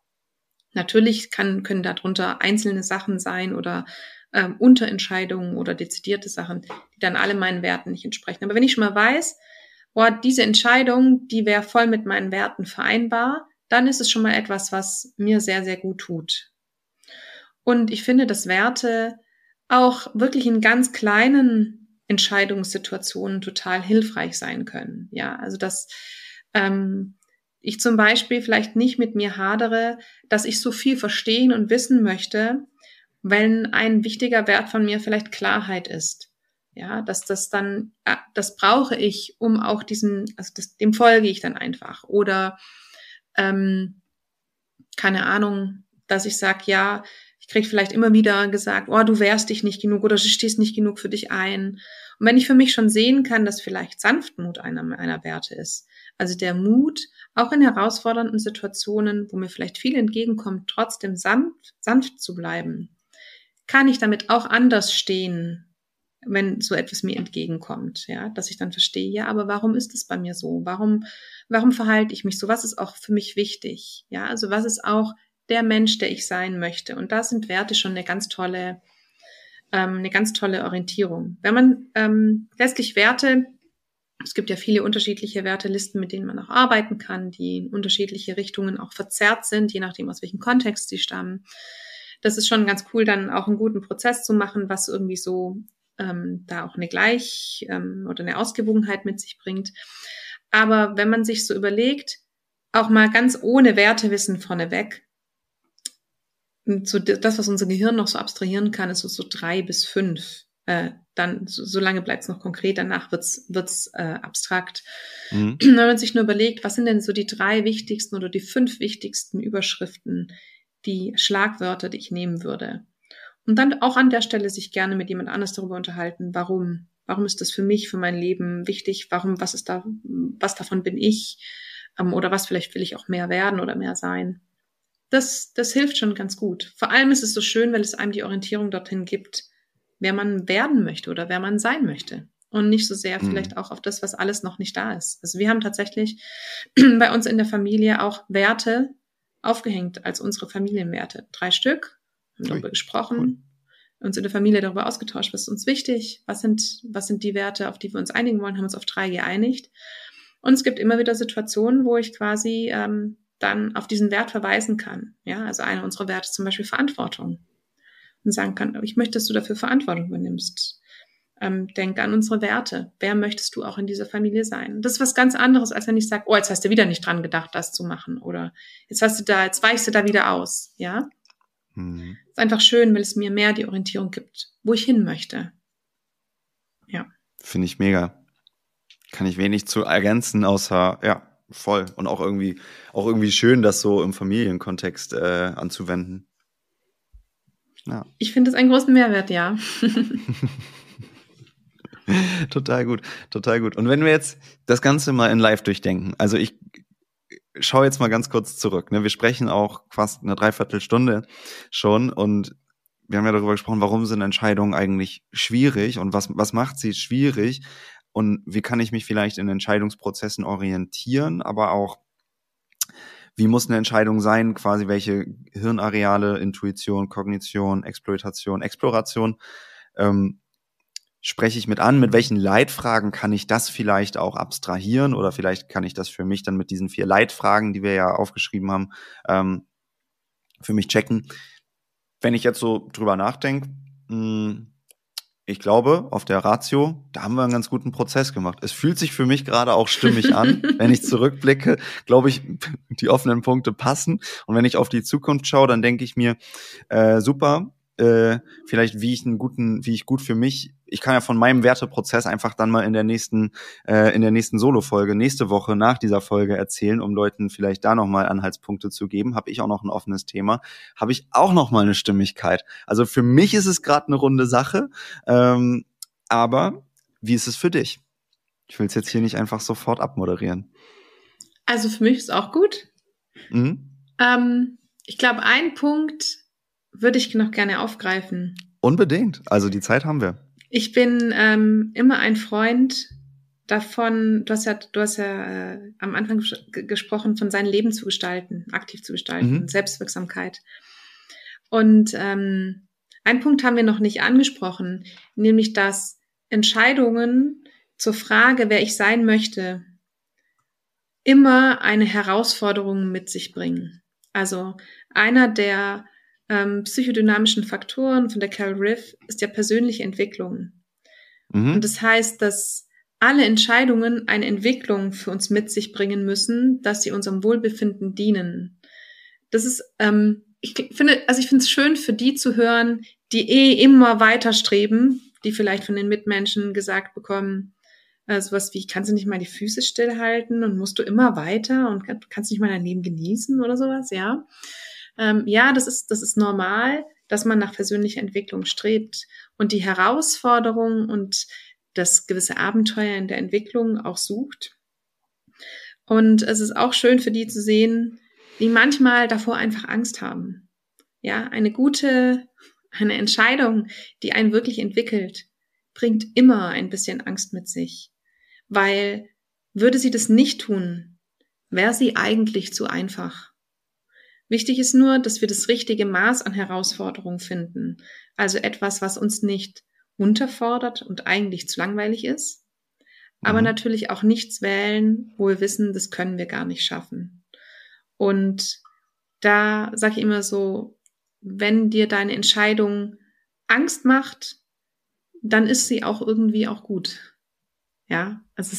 Natürlich können darunter einzelne Sachen sein oder Unterentscheidungen oder dezidierte Sachen, die dann alle meinen Werten nicht entsprechen. Aber wenn ich schon mal weiß, diese Entscheidung, die wäre voll mit meinen Werten vereinbar, dann ist es schon mal etwas, was mir sehr, sehr gut tut. Und ich finde, dass Werte auch wirklich in ganz kleinen Entscheidungssituationen total hilfreich sein können. Ja, also dass ich zum Beispiel vielleicht nicht mit mir hadere, dass ich so viel verstehen und wissen möchte, wenn ein wichtiger Wert von mir vielleicht Klarheit ist. Ja, dass das dann, das brauche ich, um auch dem folge ich dann einfach. Oder, keine Ahnung, dass ich sage, ja, ich kriege vielleicht immer wieder gesagt, oh, du wehrst dich nicht genug oder du stehst nicht genug für dich ein. Und wenn ich für mich schon sehen kann, dass vielleicht Sanftmut einer Werte ist, also der Mut, auch in herausfordernden Situationen, wo mir vielleicht viel entgegenkommt, trotzdem sanft zu bleiben, kann ich damit auch anders stehen, wenn so etwas mir entgegenkommt, ja, dass ich dann verstehe, ja, aber warum ist es bei mir so? Warum verhalte ich mich so? Was ist auch für mich wichtig? Ja, also was ist auch der Mensch, der ich sein möchte? Und da sind Werte schon eine ganz tolle Orientierung. Wenn man letztlich Werte, es gibt ja viele unterschiedliche Wertelisten, mit denen man auch arbeiten kann, die in unterschiedliche Richtungen auch verzerrt sind, je nachdem, aus welchem Kontext sie stammen. Das ist schon ganz cool, dann auch einen guten Prozess zu machen, was irgendwie so da auch eine oder eine Ausgewogenheit mit sich bringt. Aber wenn man sich so überlegt, auch mal ganz ohne Wertewissen vorneweg, so das, was unser Gehirn noch so abstrahieren kann, ist so 3 bis 5. Dann so lange bleibt es noch konkret, danach wird's abstrakt. Mhm. Wenn man sich nur überlegt, was sind denn so die 3 wichtigsten oder die 5 wichtigsten Überschriften, die Schlagwörter, die ich nehmen würde. Und dann auch an der Stelle sich gerne mit jemand anders darüber unterhalten, warum ist das für mich, für mein Leben wichtig, was davon bin ich, oder was vielleicht will ich auch mehr werden oder mehr sein. Das hilft schon ganz gut. Vor allem ist es so schön, weil es einem die Orientierung dorthin gibt, wer man werden möchte oder wer man sein möchte. Und nicht so sehr vielleicht auch auf das, was alles noch nicht da ist. Also wir haben tatsächlich bei uns in der Familie auch Werte aufgehängt als unsere Familienwerte. 3 Stück, haben darüber gesprochen, uns in der Familie darüber ausgetauscht, was ist uns wichtig, was sind die Werte, auf die wir uns einigen wollen, haben uns auf 3 geeinigt. Und es gibt immer wieder Situationen, wo ich quasi dann auf diesen Wert verweisen kann. Ja, also einer unserer Werte ist zum Beispiel Verantwortung. Und sagen kann, ich möchte, dass du dafür Verantwortung übernimmst. Denk an unsere Werte. Wer möchtest du auch in dieser Familie sein? Das ist was ganz anderes, als wenn ich sage, oh, jetzt hast du wieder nicht dran gedacht, das zu machen. Oder jetzt weichst du da wieder aus. Ja? Mhm. Ist einfach schön, weil es mir mehr die Orientierung gibt, wo ich hin möchte. Ja. Finde ich mega. Kann ich wenig zu ergänzen, außer, ja, voll. Und auch irgendwie schön, das so im Familienkontext anzuwenden. Ja. Ich finde es einen großen Mehrwert, ja. Total gut, total gut. Und wenn wir jetzt das Ganze mal in live durchdenken, also ich schaue jetzt mal ganz kurz zurück. Ne? Wir sprechen auch fast eine Dreiviertelstunde schon und wir haben ja darüber gesprochen, warum sind Entscheidungen eigentlich schwierig und was macht sie schwierig und wie kann ich mich vielleicht in Entscheidungsprozessen orientieren, aber auch wie muss eine Entscheidung sein, quasi welche Hirnareale, Intuition, Kognition, Exploration, spreche ich mit an, mit welchen Leitfragen kann ich das vielleicht auch abstrahieren oder vielleicht kann ich das für mich dann mit diesen 4 Leitfragen, die wir ja aufgeschrieben haben, für mich checken. Wenn ich jetzt so drüber nachdenke, ich glaube, auf der Ratio, da haben wir einen ganz guten Prozess gemacht. Es fühlt sich für mich gerade auch stimmig an. Wenn ich zurückblicke, glaube ich, die offenen Punkte passen. Und wenn ich auf die Zukunft schaue, dann denke ich mir, super, vielleicht wie ich gut für mich, ich kann ja von meinem Werteprozess einfach dann mal in der nächsten Solo-Folge, nächste Woche nach dieser Folge erzählen, um Leuten vielleicht da nochmal Anhaltspunkte zu geben. Habe ich auch noch ein offenes Thema, habe ich auch nochmal eine Stimmigkeit. Also für mich ist es gerade eine runde Sache, aber wie ist es für dich? Ich will es jetzt hier nicht einfach sofort abmoderieren. Also für mich ist es auch gut. Mhm. Ich glaube, einen Punkt würde ich noch gerne aufgreifen. Unbedingt. Also die Zeit haben wir. Ich bin immer ein Freund davon, du hast ja am Anfang gesprochen, von seinem Leben zu gestalten, aktiv zu gestalten, Selbstwirksamkeit. Und einen Punkt haben wir noch nicht angesprochen, nämlich dass Entscheidungen zur Frage, wer ich sein möchte, immer eine Herausforderung mit sich bringen. Also einer der psychodynamischen Faktoren von der Carol Riff ist ja persönliche Entwicklung. Und das heißt, dass alle Entscheidungen eine Entwicklung für uns mit sich bringen müssen, dass sie unserem Wohlbefinden dienen. Das ist, ich finde es schön für die zu hören, die immer weiter streben, die vielleicht von den Mitmenschen gesagt bekommen, sowas wie, kannst du nicht mal die Füße stillhalten und musst du immer weiter und kannst nicht mal dein Leben genießen oder sowas, ja. Ja, das ist normal, dass man nach persönlicher Entwicklung strebt und die Herausforderung und das gewisse Abenteuer in der Entwicklung auch sucht. Und es ist auch schön für die zu sehen, die manchmal davor einfach Angst haben. Ja, eine Entscheidung, die einen wirklich entwickelt, bringt immer ein bisschen Angst mit sich. Weil würde sie das nicht tun, wäre sie eigentlich zu einfach. Wichtig ist nur, dass wir das richtige Maß an Herausforderung finden. Also etwas, was uns nicht unterfordert und eigentlich zu langweilig ist, aber natürlich auch nichts wählen, wo wir wissen, das können wir gar nicht schaffen. Und da sage ich immer so, wenn dir deine Entscheidung Angst macht, dann ist sie auch irgendwie auch gut. Ja, also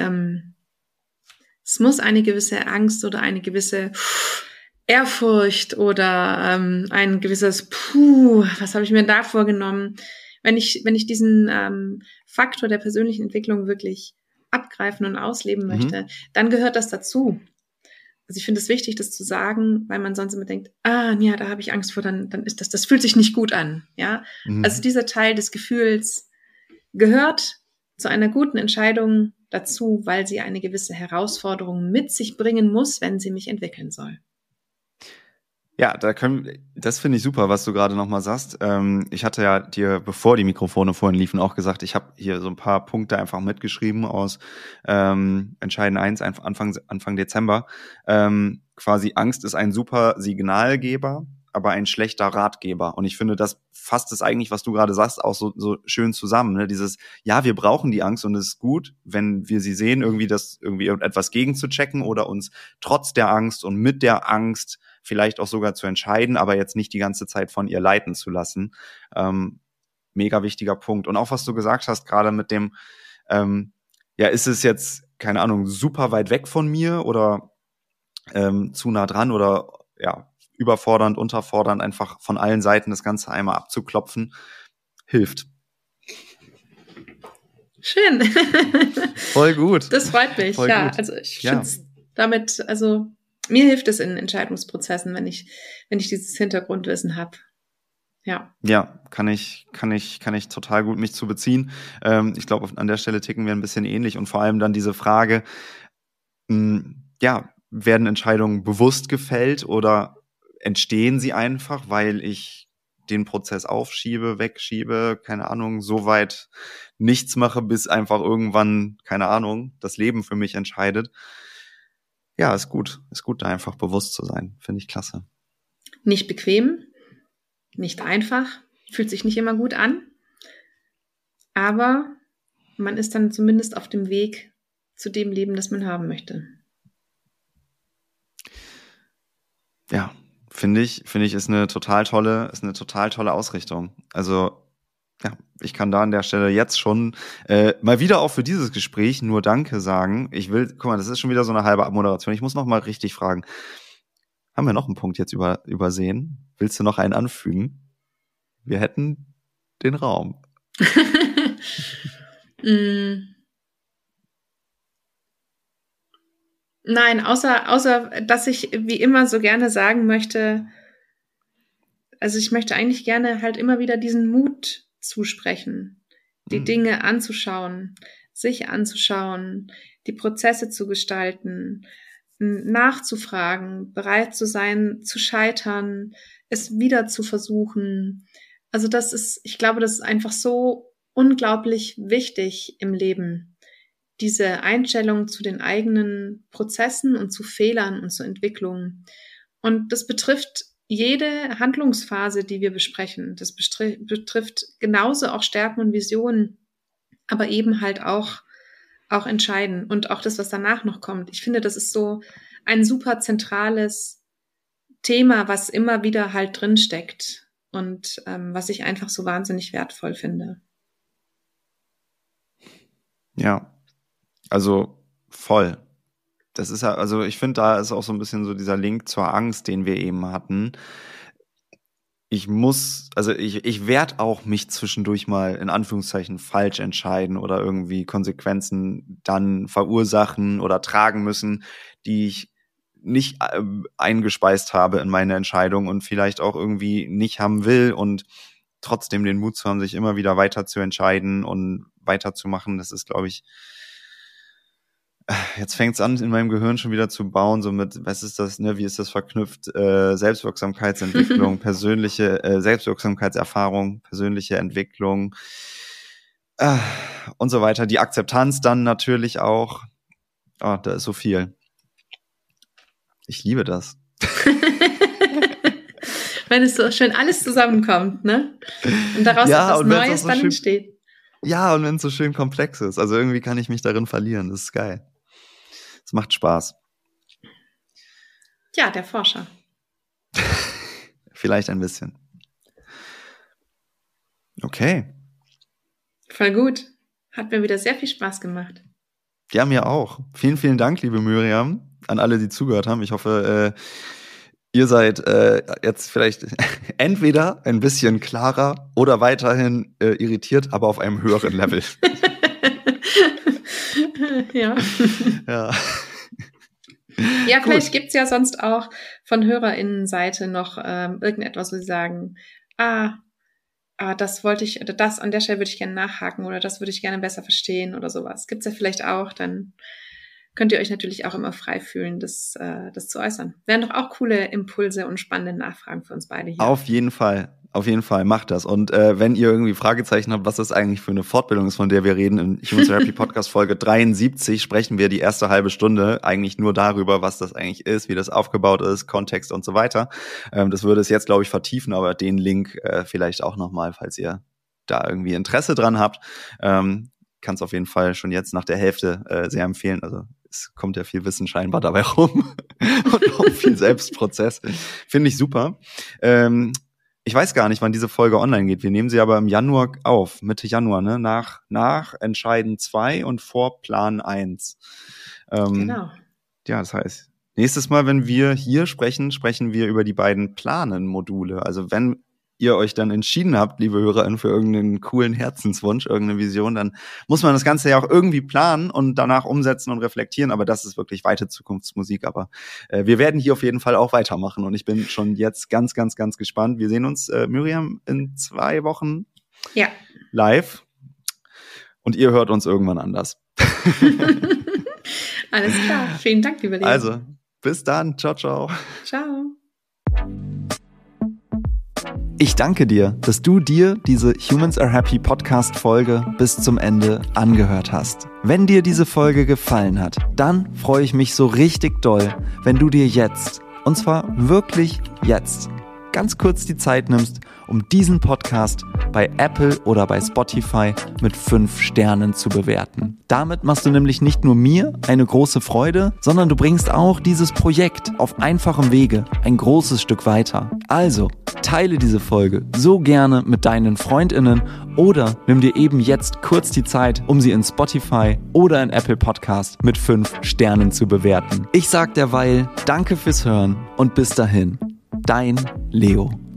es muss eine gewisse Angst oder eine gewisse Ehrfurcht oder ein gewisses was habe ich mir da vorgenommen? Wenn ich diesen Faktor der persönlichen Entwicklung wirklich abgreifen und ausleben möchte, dann gehört das dazu. Also ich finde es wichtig, das zu sagen, weil man sonst immer denkt, ja, da habe ich Angst vor, dann ist das fühlt sich nicht gut an. Ja, also dieser Teil des Gefühls gehört zu einer guten Entscheidung dazu, weil sie eine gewisse Herausforderung mit sich bringen muss, wenn sie mich entwickeln soll. Ja, das finde ich super, was du gerade nochmal sagst. Ich hatte ja dir, bevor die Mikrofone vorhin liefen, auch gesagt, ich habe hier so ein paar Punkte einfach mitgeschrieben aus Entscheiden 1, Anfang Dezember. Quasi Angst ist ein super Signalgeber, aber ein schlechter Ratgeber. Und ich finde, das fasst es eigentlich, was du gerade sagst, auch so schön zusammen. Ne? Dieses, ja, wir brauchen die Angst und es ist gut, wenn wir sie sehen, irgendwie etwas gegenzuchecken oder uns trotz der Angst und mit der Angst vielleicht auch sogar zu entscheiden, aber jetzt nicht die ganze Zeit von ihr leiten zu lassen. Mega wichtiger Punkt. Und auch was du gesagt hast, gerade mit dem, ist es jetzt, keine Ahnung, super weit weg von mir oder zu nah dran oder überfordernd, unterfordernd, einfach von allen Seiten das Ganze einmal abzuklopfen, hilft. Schön. Voll gut. Das freut mich, Voll ja. Gut. Also ich finde es damit, also mir hilft es in Entscheidungsprozessen, wenn ich dieses Hintergrundwissen habe. Ja. Ja, kann ich total gut mich zu beziehen. Ich glaube, an der Stelle ticken wir ein bisschen ähnlich und vor allem dann diese Frage, werden Entscheidungen bewusst gefällt oder entstehen sie einfach, weil ich den Prozess aufschiebe, wegschiebe, keine Ahnung, so weit nichts mache, bis einfach irgendwann, keine Ahnung, das Leben für mich entscheidet. Ja, ist gut, da einfach bewusst zu sein. Finde ich klasse. Nicht bequem, nicht einfach, fühlt sich nicht immer gut an, aber man ist dann zumindest auf dem Weg zu dem Leben, das man haben möchte. Ja, finde ich, ist eine total tolle Ausrichtung. Also, ja, ich kann da an der Stelle jetzt schon mal wieder auch für dieses Gespräch nur Danke sagen. Guck mal, das ist schon wieder so eine halbe Abmoderation. Ich muss noch mal richtig fragen. Haben wir noch einen Punkt jetzt übersehen? Willst du noch einen anfügen? Wir hätten den Raum. Nein, außer, dass ich wie immer so gerne sagen möchte, also ich möchte eigentlich gerne halt immer wieder diesen Mut zusprechen, die Dinge anzuschauen, sich anzuschauen, die Prozesse zu gestalten, nachzufragen, bereit zu sein, zu scheitern, es wieder zu versuchen. Also ich glaube, das ist einfach so unglaublich wichtig im Leben, diese Einstellung zu den eigenen Prozessen und zu Fehlern und zu Entwicklungen. Und das betrifft jede Handlungsphase, die wir besprechen. Das betrifft genauso auch Stärken und Visionen, aber eben halt auch Entscheiden und auch das, was danach noch kommt. Ich finde, das ist so ein super zentrales Thema, was immer wieder halt drinsteckt und was ich einfach so wahnsinnig wertvoll finde. Ja, also voll. Das ist ja, also ich finde, da ist auch so ein bisschen so dieser Link zur Angst, den wir eben hatten. Ich werde auch mich zwischendurch mal in Anführungszeichen falsch entscheiden oder irgendwie Konsequenzen dann verursachen oder tragen müssen, die ich nicht eingespeist habe in meine Entscheidung und vielleicht auch irgendwie nicht haben will, und trotzdem den Mut zu haben, sich immer wieder weiter zu entscheiden und weiterzumachen. Das ist, glaube ich, jetzt fängt es an, in meinem Gehirn schon wieder zu bauen, so mit, was ist das, ne, wie ist das verknüpft, Selbstwirksamkeitsentwicklung, persönliche Selbstwirksamkeitserfahrung, persönliche Entwicklung und so weiter. Die Akzeptanz dann natürlich auch. Da ist so viel. Ich liebe das. Wenn es so schön alles zusammenkommt, ne? Und daraus etwas Neues dann entsteht. Ja, und wenn es so schön komplex ist. Also irgendwie kann ich mich darin verlieren. Das ist geil. Es macht Spaß. Ja, der Forscher. Vielleicht ein bisschen. Okay. Voll gut. Hat mir wieder sehr viel Spaß gemacht. Ja, mir auch. Vielen, vielen Dank, liebe Miriam, an alle, die zugehört haben. Ich hoffe, ihr seid jetzt vielleicht entweder ein bisschen klarer oder weiterhin irritiert, aber auf einem höheren Level. Ja. Ja, vielleicht gibt's ja sonst auch von HörerInnenseite noch irgendetwas, wo sie sagen, das an der Stelle würde ich gerne nachhaken oder das würde ich gerne besser verstehen oder sowas. Gibt's ja vielleicht auch, dann könnt ihr euch natürlich auch immer frei fühlen, das zu äußern. Wären doch auch coole Impulse und spannende Nachfragen für uns beide hier. Auf jeden Fall, macht das. Und wenn ihr irgendwie Fragezeichen habt, was das eigentlich für eine Fortbildung ist, von der wir reden, in Human Therapy Podcast Folge 73 sprechen wir die erste halbe Stunde eigentlich nur darüber, was das eigentlich ist, wie das aufgebaut ist, Kontext und so weiter. Das würde es jetzt, glaube ich, vertiefen, aber den Link vielleicht auch nochmal, falls ihr da irgendwie Interesse dran habt. Kann es auf jeden Fall schon jetzt nach der Hälfte sehr empfehlen. Also es kommt ja viel Wissen scheinbar dabei rum und auch viel Selbstprozess. Finde ich super. Ich weiß gar nicht, wann diese Folge online geht. Wir nehmen sie aber im Januar auf, Mitte Januar, ne? Nach Entscheiden 2 und vor Plan 1. Genau. Ja, das heißt, nächstes Mal, wenn wir hier sprechen wir über die beiden Planen-Module. Also wenn ihr euch dann entschieden habt, liebe HörerInnen, für irgendeinen coolen Herzenswunsch, irgendeine Vision, dann muss man das Ganze ja auch irgendwie planen und danach umsetzen und reflektieren, aber das ist wirklich weite Zukunftsmusik, aber wir werden hier auf jeden Fall auch weitermachen und ich bin schon jetzt ganz, ganz, ganz gespannt. Wir sehen uns, Miriam, in 2 Wochen live und ihr hört uns irgendwann anders. Alles klar, vielen Dank, lieber Leo. Also, bis dann, ciao, ciao. Ciao. Ich danke dir, dass du dir diese Humans Are Happy Podcast-Folge bis zum Ende angehört hast. Wenn dir diese Folge gefallen hat, dann freue ich mich so richtig doll, wenn du dir jetzt, und zwar wirklich jetzt, ganz kurz die Zeit nimmst, um diesen Podcast bei Apple oder bei Spotify mit 5 Sternen zu bewerten. Damit machst du nämlich nicht nur mir eine große Freude, sondern du bringst auch dieses Projekt auf einfachem Wege ein großes Stück weiter. Also, teile diese Folge so gerne mit deinen FreundInnen oder nimm dir eben jetzt kurz die Zeit, um sie in Spotify oder in Apple Podcast mit 5 Sternen zu bewerten. Ich sag derweil Danke fürs Hören und bis dahin, dein Leo.